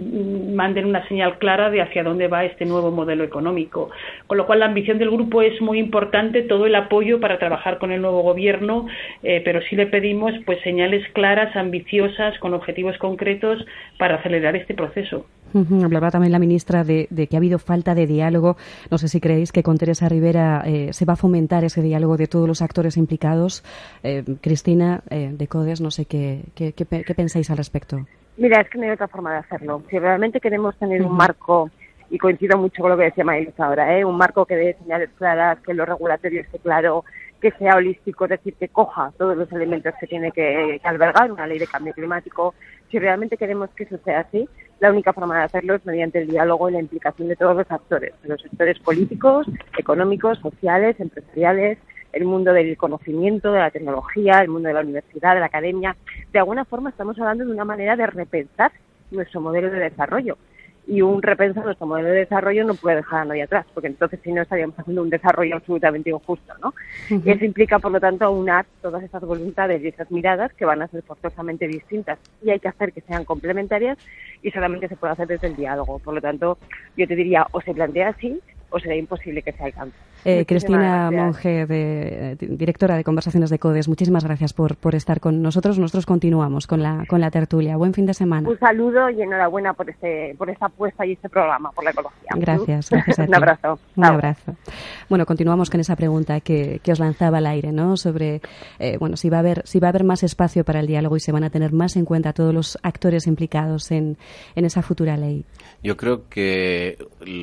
manden una señal clara de hacia dónde va este nuevo modelo económico. Con lo cual la ambición del grupo es muy importante, todo el apoyo para trabajar con el nuevo gobierno, eh, pero sí le pedimos pues señales claras, ambiciosas, con objetivos concretos para acelerar este proceso. Uh-huh. Hablaba también la ministra de, de que ha habido falta de diálogo. No sé si creéis que con Teresa Rivera eh, se va a fomentar ese diálogo de todos los actores implicados. Eh, Cristina, eh, de CODES, no sé qué, qué, qué, qué pensáis al respecto. Mira, es que no hay otra forma de hacerlo. Si realmente queremos tener uh-huh. un marco, y coincido mucho con lo que decía Mariluz ahora, ¿eh? un marco que dé señales claras, que lo regulatorio esté claro, que sea holístico, es decir, que coja todos los elementos que tiene que, que albergar una ley de cambio climático. Si realmente queremos que eso sea así, la única forma de hacerlo es mediante el diálogo y la implicación de todos los actores, de los sectores políticos, económicos, sociales, empresariales, el mundo del conocimiento, de la tecnología, el mundo de la universidad, de la academia. De alguna forma estamos hablando de una manera de repensar nuestro modelo de desarrollo. Y un repensar nuestro modelo de desarrollo no puede dejar a nadie atrás, porque entonces si no estaríamos haciendo un desarrollo absolutamente injusto, ¿no? Uh-huh. Y eso implica, por lo tanto, aunar todas esas voluntades y esas miradas que van a ser forzosamente distintas, y hay que hacer que sean complementarias, y solamente se puede hacer desde el diálogo. Por lo tanto, yo te diría, o se plantea así, o será imposible que se alcance. Eh, Cristina Monge, de, eh, directora de Conversaciones de CODES, muchísimas gracias por, por estar con nosotros. Nosotros continuamos con la, con la tertulia. Buen fin de semana. Un saludo y enhorabuena por este, por esta apuesta y este programa por la ecología. Gracias. gracias a ti. Un abrazo. Un Chao. abrazo. Bueno, continuamos con esa pregunta que, que os lanzaba al aire, ¿no? Sobre, eh, bueno, si va a haber, si va a haber más espacio para el diálogo y se van a tener más en cuenta todos los actores implicados en, en esa futura ley. Yo creo que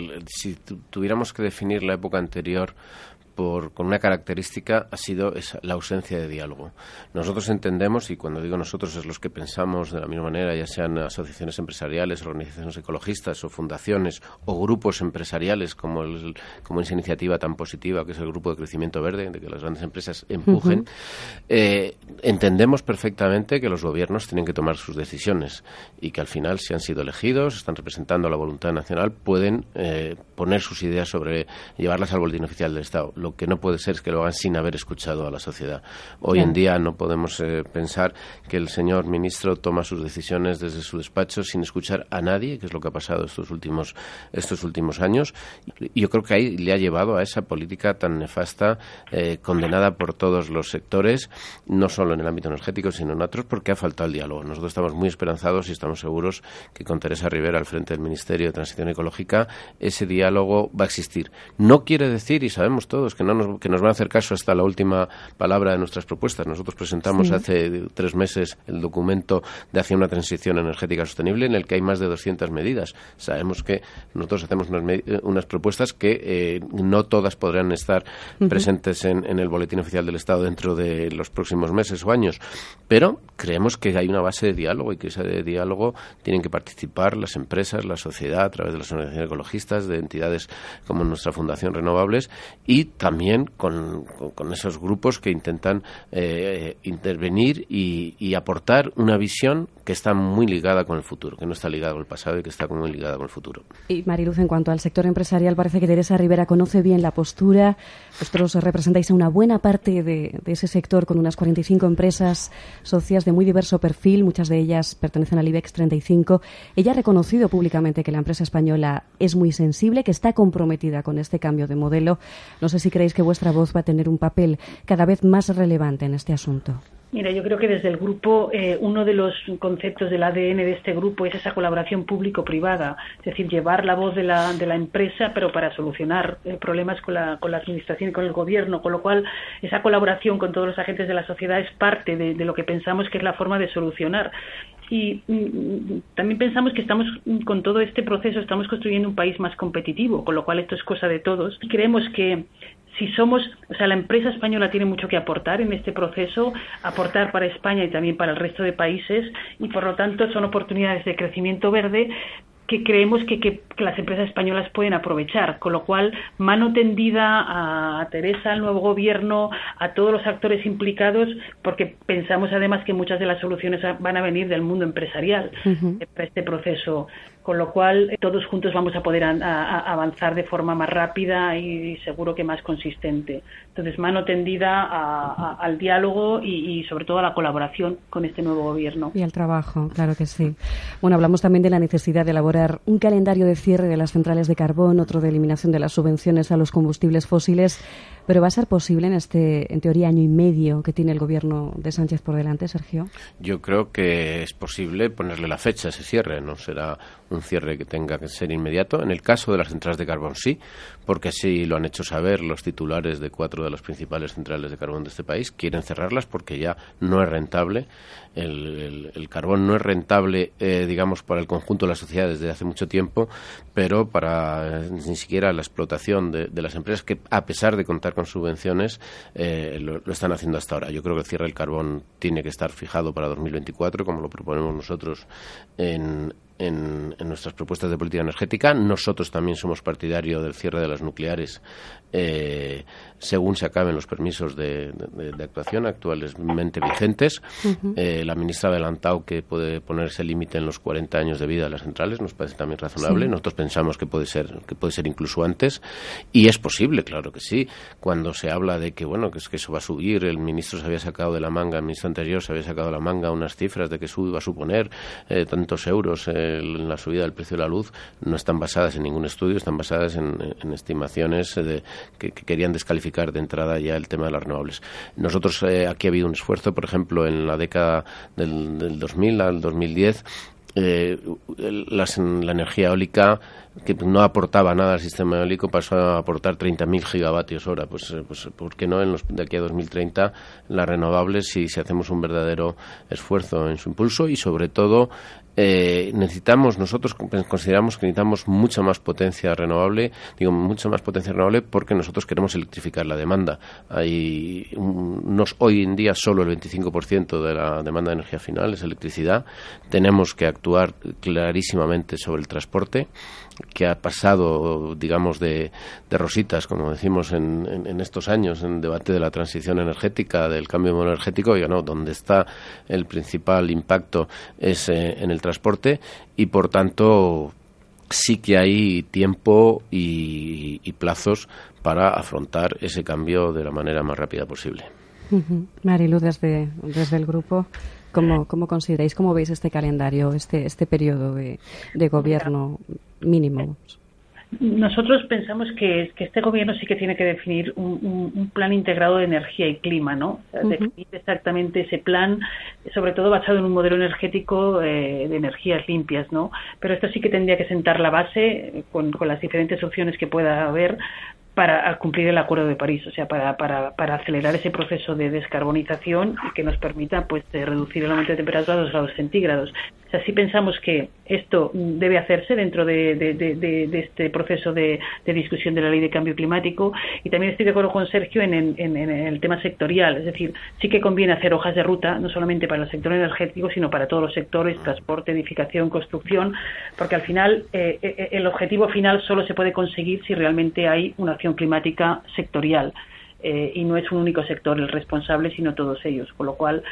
si tu, tuviéramos que definir la época anterior por, con una característica, ha sido esa, la ausencia de diálogo. Nosotros entendemos, y cuando digo nosotros es los que pensamos de la misma manera, ya sean asociaciones empresariales, organizaciones ecologistas o fundaciones o grupos empresariales como, el, como esa iniciativa tan positiva que es el Grupo de Crecimiento Verde, de que las grandes empresas empujen, uh-huh. eh, entendemos perfectamente que los gobiernos tienen que tomar sus decisiones y que al final, si han sido elegidos, están representando a la voluntad nacional, pueden eh, poner sus ideas sobre llevarlas al boletín oficial del Estado. lo que no puede ser es que lo hagan sin haber escuchado a la sociedad. Hoy Claro. en día no podemos eh, pensar que el señor ministro toma sus decisiones desde su despacho sin escuchar a nadie, que es lo que ha pasado estos últimos estos últimos años. Y yo creo que ahí le ha llevado a esa política tan nefasta, eh, condenada por todos los sectores, no solo en el ámbito energético, sino en otros, porque ha faltado el diálogo. Nosotros estamos muy esperanzados y estamos seguros que con Teresa Rivera al frente del Ministerio de Transición Ecológica ese diálogo va a existir. No quiere decir, y sabemos todos, que no nos, que nos van a hacer caso hasta la última palabra de nuestras propuestas. Nosotros presentamos Sí. hace tres meses el documento de Hacia una transición energética sostenible, en el que hay más de doscientas medidas. Sabemos que nosotros hacemos unas, me- unas propuestas que eh, no todas podrán estar Ujú. presentes en, en el Boletín Oficial del Estado dentro de los próximos meses o años, pero creemos que hay una base de diálogo y que ese diálogo tienen que participar las empresas, la sociedad, a través de las organizaciones ecologistas, de entidades como nuestra Fundación Renovables, y también con, con, con esos grupos que intentan eh, intervenir y, y aportar una visión que está muy ligada con el futuro, que no está ligada con el pasado y que está muy ligada con el futuro. Y Mariluz, en cuanto al sector empresarial, parece que Teresa Rivera conoce bien la postura. Vosotros representáis a una buena parte de, de ese sector, con unas cuarenta y cinco empresas socias de muy diverso perfil, muchas de ellas pertenecen al IBEX treinta y cinco. Ella ha reconocido públicamente que la empresa española es muy sensible, que está comprometida con este cambio de modelo. No sé si creéis que vuestra voz va a tener un papel cada vez más relevante en este asunto. Mira, yo creo que desde el grupo, eh, uno de los conceptos del A D N de este grupo es esa colaboración público-privada, es decir, llevar la voz de la, de la empresa, pero para solucionar eh, problemas con la, con la administración y con el gobierno, con lo cual esa colaboración con todos los agentes de la sociedad es parte de, de lo que pensamos que es la forma de solucionar. Y mm, también pensamos que estamos, con todo este proceso, estamos construyendo un país más competitivo, con lo cual esto es cosa de todos. Y creemos que si somos, o sea, la empresa española tiene mucho que aportar en este proceso, aportar para España y también para el resto de países, y por lo tanto son oportunidades de crecimiento verde que creemos que, que, que las empresas españolas pueden aprovechar, con lo cual mano tendida a, a Teresa, al nuevo gobierno, a todos los actores implicados, porque pensamos además que muchas de las soluciones van a venir del mundo empresarial Uh-huh. para este proceso, con lo cual eh, todos juntos vamos a poder a, a avanzar de forma más rápida y, y seguro que más consistente. Entonces, mano tendida a, a, al diálogo y, y sobre todo a la colaboración con este nuevo gobierno. Y al trabajo, claro que sí. Bueno, hablamos también de la necesidad de elaborar un calendario de cierre de las centrales de carbón, otro de eliminación de las subvenciones a los combustibles fósiles, pero ¿va a ser posible en este, en teoría, año y medio que tiene el gobierno de Sánchez por delante, Sergio? Yo creo que es posible ponerle la fecha a ese cierre, no será un cierre que tenga que ser inmediato. En el caso de las centrales de carbón sí, porque así lo han hecho saber los titulares de cuatro de las principales centrales de carbón de este país. Quieren cerrarlas porque ya no es rentable. El, el, el carbón no es rentable, eh, digamos, para el conjunto de la sociedad desde hace mucho tiempo, pero para eh, ni siquiera la explotación de, de las empresas que, a pesar de contar con subvenciones, eh, lo, lo están haciendo hasta ahora. Yo creo que el cierre del carbón tiene que estar fijado para dos mil veinticuatro, como lo proponemos nosotros en En, en nuestras propuestas de política energética. Nosotros también somos partidarios del cierre de las nucleares eh, según se acaben los permisos de, de, de actuación actualmente vigentes. Uh-huh. Eh, la ministra ha adelantado que puede ponerse límite en los cuarenta años de vida de las centrales, nos parece también razonable. Sí. Nosotros pensamos que puede ser que puede ser incluso antes, y es posible, claro que sí. Cuando se habla de que bueno que es que eso va a subir, el ministro se había sacado de la manga, el ministro anterior se había sacado de la manga unas cifras de que sube, va a suponer eh, tantos euros eh, en la subida del precio de la luz, no están basadas en ningún estudio, están basadas en, en estimaciones de, que, que querían descalificar de entrada ya el tema de las renovables. Nosotros, eh, aquí ha habido un esfuerzo, por ejemplo, en la década del, del dos mil al dos mil diez, eh, las, la energía eólica, que no aportaba nada al sistema eólico, pasó a aportar treinta mil gigavatios hora. Pues, pues ¿por qué no en los, de aquí a dos mil treinta las renovables, si, si hacemos un verdadero esfuerzo en su impulso? Y sobre todo eh, necesitamos, nosotros consideramos que necesitamos mucha más potencia renovable, digo mucha más potencia renovable porque nosotros queremos electrificar la demanda. Hay unos, hoy en día solo el veinticinco por ciento de la demanda de energía final es electricidad. Tenemos que actuar clarísimamente sobre el transporte, que ha pasado, digamos, de, de rositas, como decimos en, en, en estos años, en el debate de la transición energética, del cambio modelo energético. Oiga, no, donde está el principal impacto es eh, en el transporte, y por tanto sí que hay tiempo y, y plazos para afrontar ese cambio de la manera más rápida posible. Uh-huh. Marilu, desde, desde el grupo, ¿cómo, cómo consideráis, cómo veis este calendario, este, este periodo de, de gobierno mínimo? Nosotros pensamos que, que este gobierno sí que tiene que definir un, un, un plan integrado de energía y clima, ¿no? O sea, uh-huh. Definir exactamente ese plan, sobre todo basado en un modelo energético eh, de energías limpias, ¿no? Pero esto sí que tendría que sentar la base con, con las diferentes opciones que pueda haber para cumplir el Acuerdo de París, o sea, para, para, para acelerar ese proceso de descarbonización y que nos permita pues de reducir el aumento de temperatura a dos grados centígrados. O sea, sí pensamos que esto debe hacerse dentro de, de, de, de, de este proceso de, de discusión de la Ley de Cambio Climático, y también estoy de acuerdo con Sergio en, en, en el tema sectorial, es decir, sí que conviene hacer hojas de ruta, no solamente para el sector energético, sino para todos los sectores, transporte, edificación, construcción, porque al final eh, el objetivo final solo se puede conseguir si realmente hay una acción climática sectorial, eh, y no es un único sector el responsable, sino todos ellos, con lo cual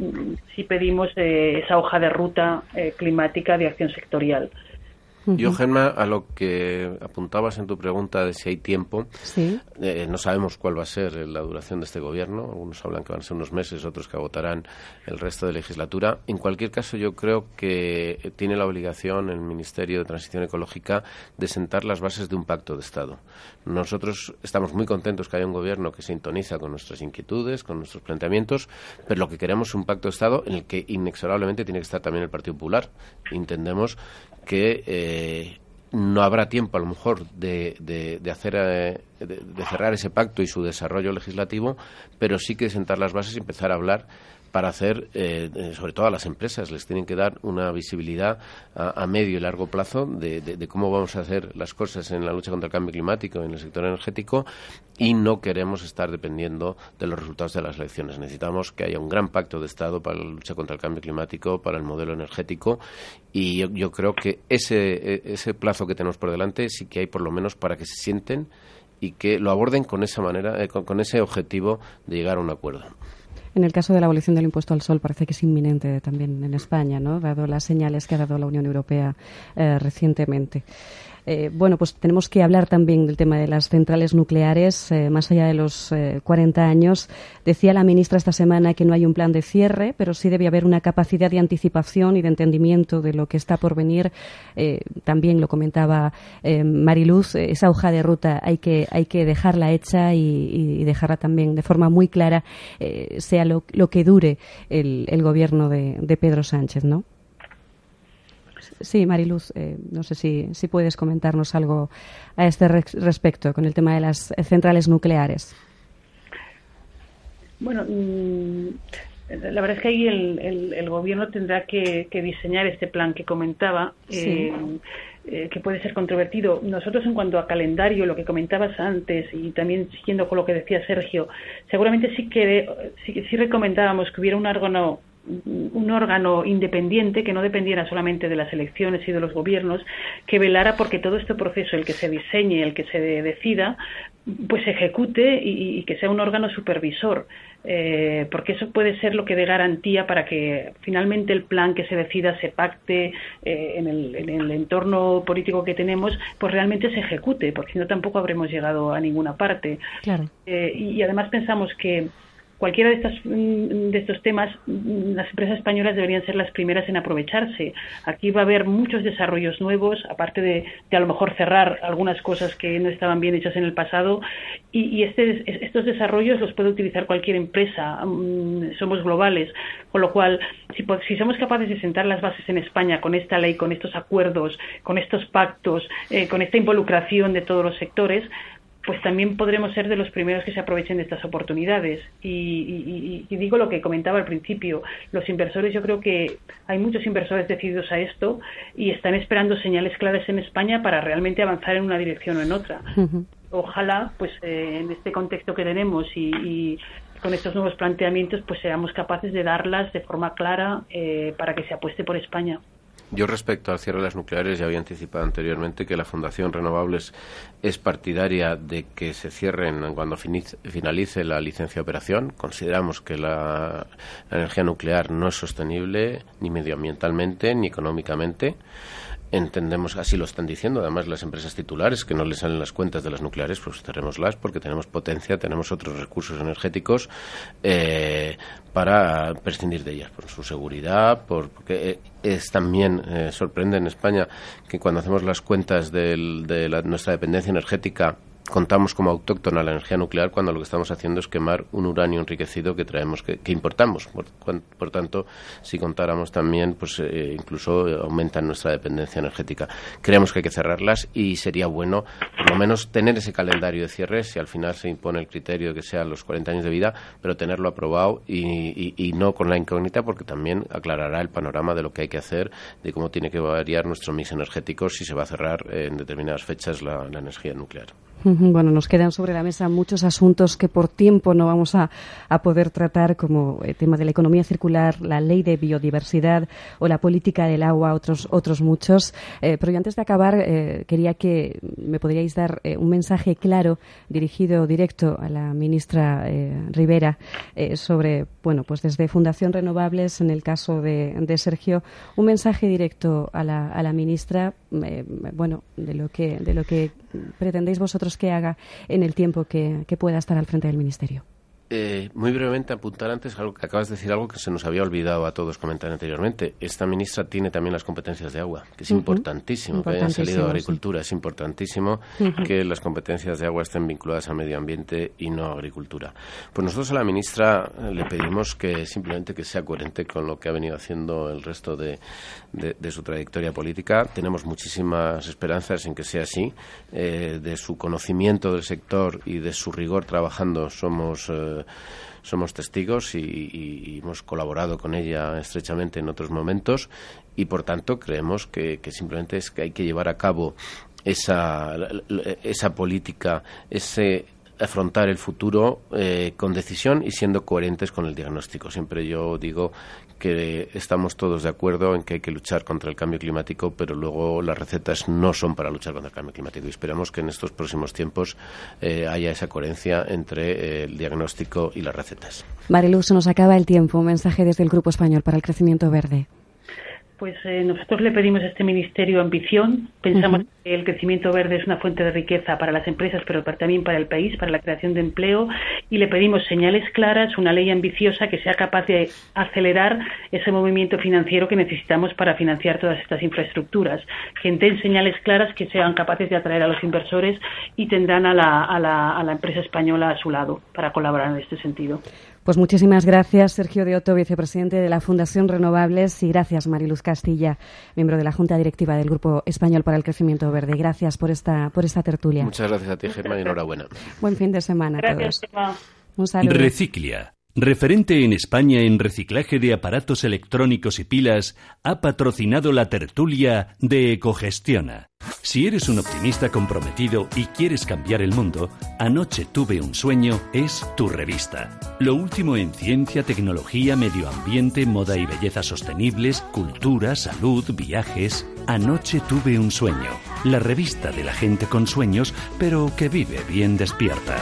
sí pedimos eh, esa hoja de ruta eh, climática de acción sectorial. Yo, Gemma, a lo que apuntabas en tu pregunta de si hay tiempo, ¿sí? eh, no sabemos cuál va a ser la duración de este gobierno. Algunos hablan que van a ser unos meses, otros que agotarán el resto de legislatura. En cualquier caso, yo creo que tiene la obligación el Ministerio de Transición Ecológica de sentar las bases de un pacto de Estado. Nosotros estamos muy contentos que haya un gobierno que sintoniza con nuestras inquietudes, con nuestros planteamientos, pero lo que queremos es un pacto de Estado en el que inexorablemente tiene que estar también el Partido Popular. Entendemos que eh, no habrá tiempo a lo mejor de, de, de hacer eh, de, de cerrar ese pacto y su desarrollo legislativo, pero sí que sentar las bases y empezar a hablar para hacer, eh, sobre todo a las empresas, les tienen que dar una visibilidad a, a medio y largo plazo de, de, de cómo vamos a hacer las cosas en la lucha contra el cambio climático, en el sector energético, y no queremos estar dependiendo de los resultados de las elecciones. Necesitamos que haya un gran pacto de Estado para la lucha contra el cambio climático, para el modelo energético, y yo, yo creo que ese, ese plazo que tenemos por delante sí que hay por lo menos para que se sienten y que lo aborden con esa manera, eh, con, con ese objetivo de llegar a un acuerdo. En el caso de la abolición del impuesto al sol parece que es inminente también en España, ¿no? Dado las señales que ha dado la Unión Europea eh, recientemente. Eh, bueno, pues tenemos que hablar también del tema de las centrales nucleares, eh, más allá de los eh, cuarenta años. Decía la ministra esta semana que no hay un plan de cierre, pero sí debe haber una capacidad de anticipación y de entendimiento de lo que está por venir. Eh, también lo comentaba eh, Mariluz, eh, esa hoja de ruta hay que hay que dejarla hecha y, y dejarla también de forma muy clara, eh, sea lo, lo que dure el, el gobierno de, de Pedro Sánchez, ¿no? Sí, Mariluz, eh, no sé si, si puedes comentarnos algo a este re- respecto con el tema de las centrales nucleares. Bueno, mmm, la verdad es que ahí el, el, el gobierno tendrá que, que diseñar este plan que comentaba, sí. eh, eh, que puede ser controvertido. Nosotros, en cuanto a calendario, lo que comentabas antes y también siguiendo con lo que decía Sergio, seguramente sí que sí, sí recomendábamos que hubiera un órgano un órgano independiente que no dependiera solamente de las elecciones y de los gobiernos, que velara porque todo este proceso, el que se diseñe, el que se decida, pues se ejecute y, y que sea un órgano supervisor, eh, porque eso puede ser lo que dé garantía para que finalmente el plan que se decida se pacte eh, en, el, en el entorno político que tenemos, pues realmente se ejecute, porque si no tampoco habremos llegado a ninguna parte. Claro. Eh, y, y además pensamos que cualquiera de estos, de estos temas, las empresas españolas deberían ser las primeras en aprovecharse. Aquí va a haber muchos desarrollos nuevos, aparte de, de a lo mejor cerrar algunas cosas que no estaban bien hechas en el pasado, y, y este, estos desarrollos los puede utilizar cualquier empresa. Somos globales, con lo cual, si, si somos capaces de sentar las bases en España con esta ley, con estos acuerdos, con estos pactos, eh, con esta involucración de todos los sectores, pues también podremos ser de los primeros que se aprovechen de estas oportunidades. Y, y, y digo lo que comentaba al principio, los inversores, yo creo que hay muchos inversores decididos a esto y están esperando señales claras en España para realmente avanzar en una dirección o en otra. Uh-huh. Ojalá, pues eh, en este contexto que tenemos y, y con estos nuevos planteamientos, pues seamos capaces de darlas de forma clara eh, para que se apueste por España. Yo, respecto al cierre de las nucleares, ya había anticipado anteriormente que la Fundación Renovables es partidaria de que se cierren cuando finalice la licencia de operación. Consideramos que la, la energía nuclear no es sostenible ni medioambientalmente ni económicamente. entendemos, así lo están diciendo, además las empresas titulares, que no les salen las cuentas de las nucleares, pues cerrémoslas porque tenemos potencia, tenemos otros recursos energéticos eh, para prescindir de ellas, por su seguridad, por, porque es también, eh, sorprende en España que cuando hacemos las cuentas del, de la, nuestra dependencia energética, contamos como autóctona la energía nuclear cuando lo que estamos haciendo es quemar un uranio enriquecido que traemos, que, que importamos. Por, por tanto, si contáramos también, pues eh, incluso aumenta nuestra dependencia energética. Creemos que hay que cerrarlas y sería bueno, por lo menos, tener ese calendario de cierre, si al final se impone el criterio de que sean los cuarenta años de vida, pero tenerlo aprobado y, y, y no con la incógnita, porque también aclarará el panorama de lo que hay que hacer, de cómo tiene que variar nuestro mix energético si se va a cerrar en determinadas fechas la, la energía nuclear. Bueno, nos quedan sobre la mesa muchos asuntos que por tiempo no vamos a, a poder tratar, como el tema de la economía circular, la ley de biodiversidad o la política del agua, otros otros muchos. Eh, pero yo antes de acabar eh, quería que me podríais dar eh, un mensaje claro, dirigido directo a la ministra eh, Ribera, eh, sobre, bueno, pues desde Fundación Renovables, en el caso de, de Sergio, un mensaje directo a la, a la ministra, eh, bueno, de lo que de lo que pretendéis vosotros que haga en el tiempo que, que pueda estar al frente del Ministerio. Eh, muy brevemente apuntar antes algo que acabas de decir, algo que se nos había olvidado a todos comentar anteriormente. Esta ministra tiene también las competencias de agua, que es uh-huh. importantísimo, importantísimo que hayan salido de agricultura. Sí. Es importantísimo uh-huh. que las competencias de agua estén vinculadas a medio ambiente y no a agricultura. Pues nosotros a la ministra le pedimos que simplemente que sea coherente con lo que ha venido haciendo el resto de, de, de su trayectoria política. Tenemos muchísimas esperanzas en que sea así. Eh, de su conocimiento del sector y de su rigor trabajando somos... Eh, Somos testigos y, y, y hemos colaborado con ella estrechamente en otros momentos y, por tanto, creemos que, que simplemente es que hay que llevar a cabo esa, esa política, ese afrontar el futuro eh, con decisión y siendo coherentes con el diagnóstico. Siempre yo digo que estamos todos de acuerdo en que hay que luchar contra el cambio climático, pero luego las recetas no son para luchar contra el cambio climático. Y esperamos que en estos próximos tiempos eh, haya esa coherencia entre eh, el diagnóstico y las recetas. Mariluz, se nos acaba el tiempo. Un mensaje desde el Grupo Español para el Crecimiento Verde. Pues eh, nosotros le pedimos a este ministerio ambición. Pensamos uh-huh. que el crecimiento verde es una fuente de riqueza para las empresas, pero también para el país, para la creación de empleo. Y le pedimos señales claras, una ley ambiciosa que sea capaz de acelerar ese movimiento financiero que necesitamos para financiar todas estas infraestructuras. Que den señales claras que sean capaces de atraer a los inversores y tendrán a la, a la, a la empresa española a su lado para colaborar en este sentido. Pues muchísimas gracias, Sergio de Otto, vicepresidente de la Fundación Renovables, y gracias, Mariluz Castilla, miembro de la Junta Directiva del Grupo Español para el Crecimiento Verde. Gracias por esta por esta tertulia. Muchas gracias a ti, Gemma, y enhorabuena. Buen fin de semana a gracias, todos. Gemma. Un saludo. Reciclia, referente en España en reciclaje de aparatos electrónicos y pilas, ha patrocinado la tertulia de Ecogestiona. Si eres un optimista comprometido y quieres cambiar el mundo, Anoche tuve un sueño es tu revista. Lo último en ciencia, tecnología, medio ambiente, moda y belleza sostenibles, cultura, salud, viajes. Anoche tuve un sueño. La revista de la gente con sueños, pero que vive bien despierta.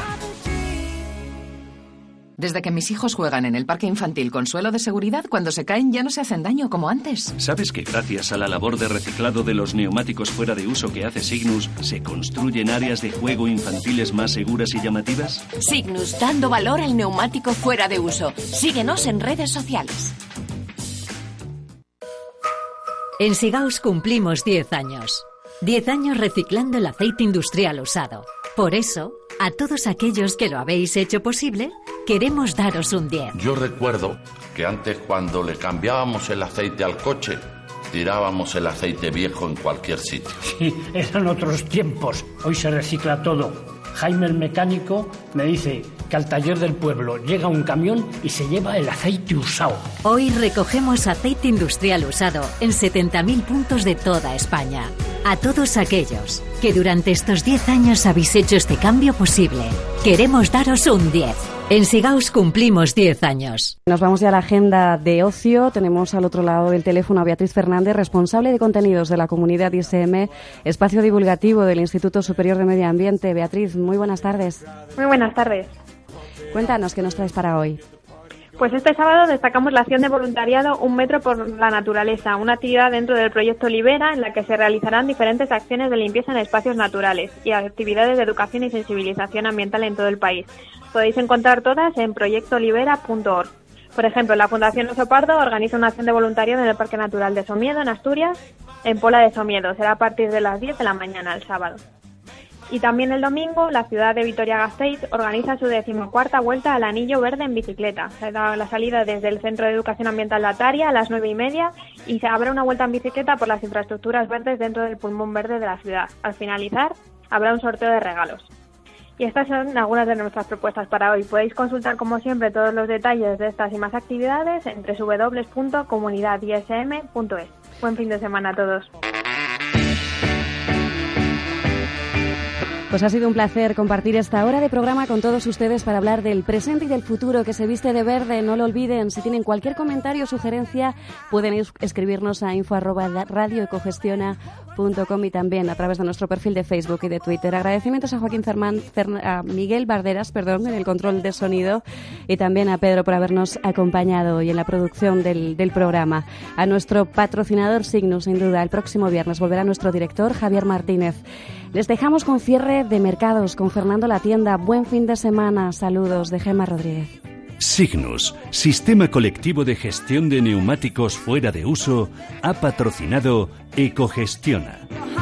Desde que mis hijos juegan en el parque infantil con suelo de seguridad, cuando se caen ya no se hacen daño como antes. ¿Sabes que gracias a la labor de reciclado de los neumáticos fuera de uso que hace Signus, se construyen áreas de juego infantiles más seguras y llamativas? Signus, dando valor al neumático fuera de uso. Síguenos en redes sociales. En Sigaus cumplimos diez años. diez años reciclando el aceite industrial usado. Por eso, a todos aquellos que lo habéis hecho posible, queremos daros un diez. Yo recuerdo que antes, cuando le cambiábamos el aceite al coche, tirábamos el aceite viejo en cualquier sitio. Sí, eran otros tiempos. Hoy se recicla todo. Jaime, el mecánico, me dice que al taller del pueblo llega un camión y se lleva el aceite usado. Hoy recogemos aceite industrial usado en setenta mil puntos de toda España. A todos aquellos que durante estos diez años habéis hecho este cambio posible, queremos daros un diez. En Sigaus cumplimos diez años. Nos vamos ya a la agenda de ocio. Tenemos al otro lado del teléfono a Beatriz Fernández, responsable de contenidos de la comunidad I S M, espacio divulgativo del Instituto Superior de Medio Ambiente. Beatriz, muy buenas tardes. Muy buenas tardes. Cuéntanos qué nos traes para hoy. Pues este sábado destacamos la acción de voluntariado Un metro por la naturaleza, una actividad dentro del proyecto Libera en la que se realizarán diferentes acciones de limpieza en espacios naturales y actividades de educación y sensibilización ambiental en todo el país. Podéis encontrar todas en proyecto libera punto org. Por ejemplo, la Fundación Oso Pardo organiza una acción de voluntariado en el Parque Natural de Somiedo, en Asturias, en Pola de Somiedo. Será a partir de las diez de la mañana el sábado. Y también el domingo, la ciudad de Vitoria-Gasteiz organiza su decimocuarta vuelta al Anillo Verde en bicicleta. Se da la salida desde el Centro de Educación Ambiental de Ataria a las nueve y media y se habrá una vuelta en bicicleta por las infraestructuras verdes dentro del pulmón verde de la ciudad. Al finalizar, habrá un sorteo de regalos. Y estas son algunas de nuestras propuestas para hoy. Podéis consultar, como siempre, todos los detalles de estas y más actividades en doble u doble u doble u punto comunidad i s m punto es. Buen fin de semana a todos. Pues ha sido un placer compartir esta hora de programa con todos ustedes para hablar del presente y del futuro que se viste de verde. No lo olviden, si tienen cualquier comentario o sugerencia, pueden escribirnos a info arroba radio ecogestiona punto com y también a través de nuestro perfil de Facebook y de Twitter. Agradecimientos a Joaquín Fermán, a Miguel Barderas, perdón, en el control de sonido, y también a Pedro por habernos acompañado hoy en la producción del, del programa. A nuestro patrocinador Signus, sin duda. El próximo viernes volverá nuestro director Javier Martínez. Les dejamos con cierre de mercados con Fernando La Tienda. Buen fin de semana. Saludos de Gemma Rodríguez. Signus, Sistema Colectivo de Gestión de Neumáticos Fuera de Uso, ha patrocinado Ecogestiona.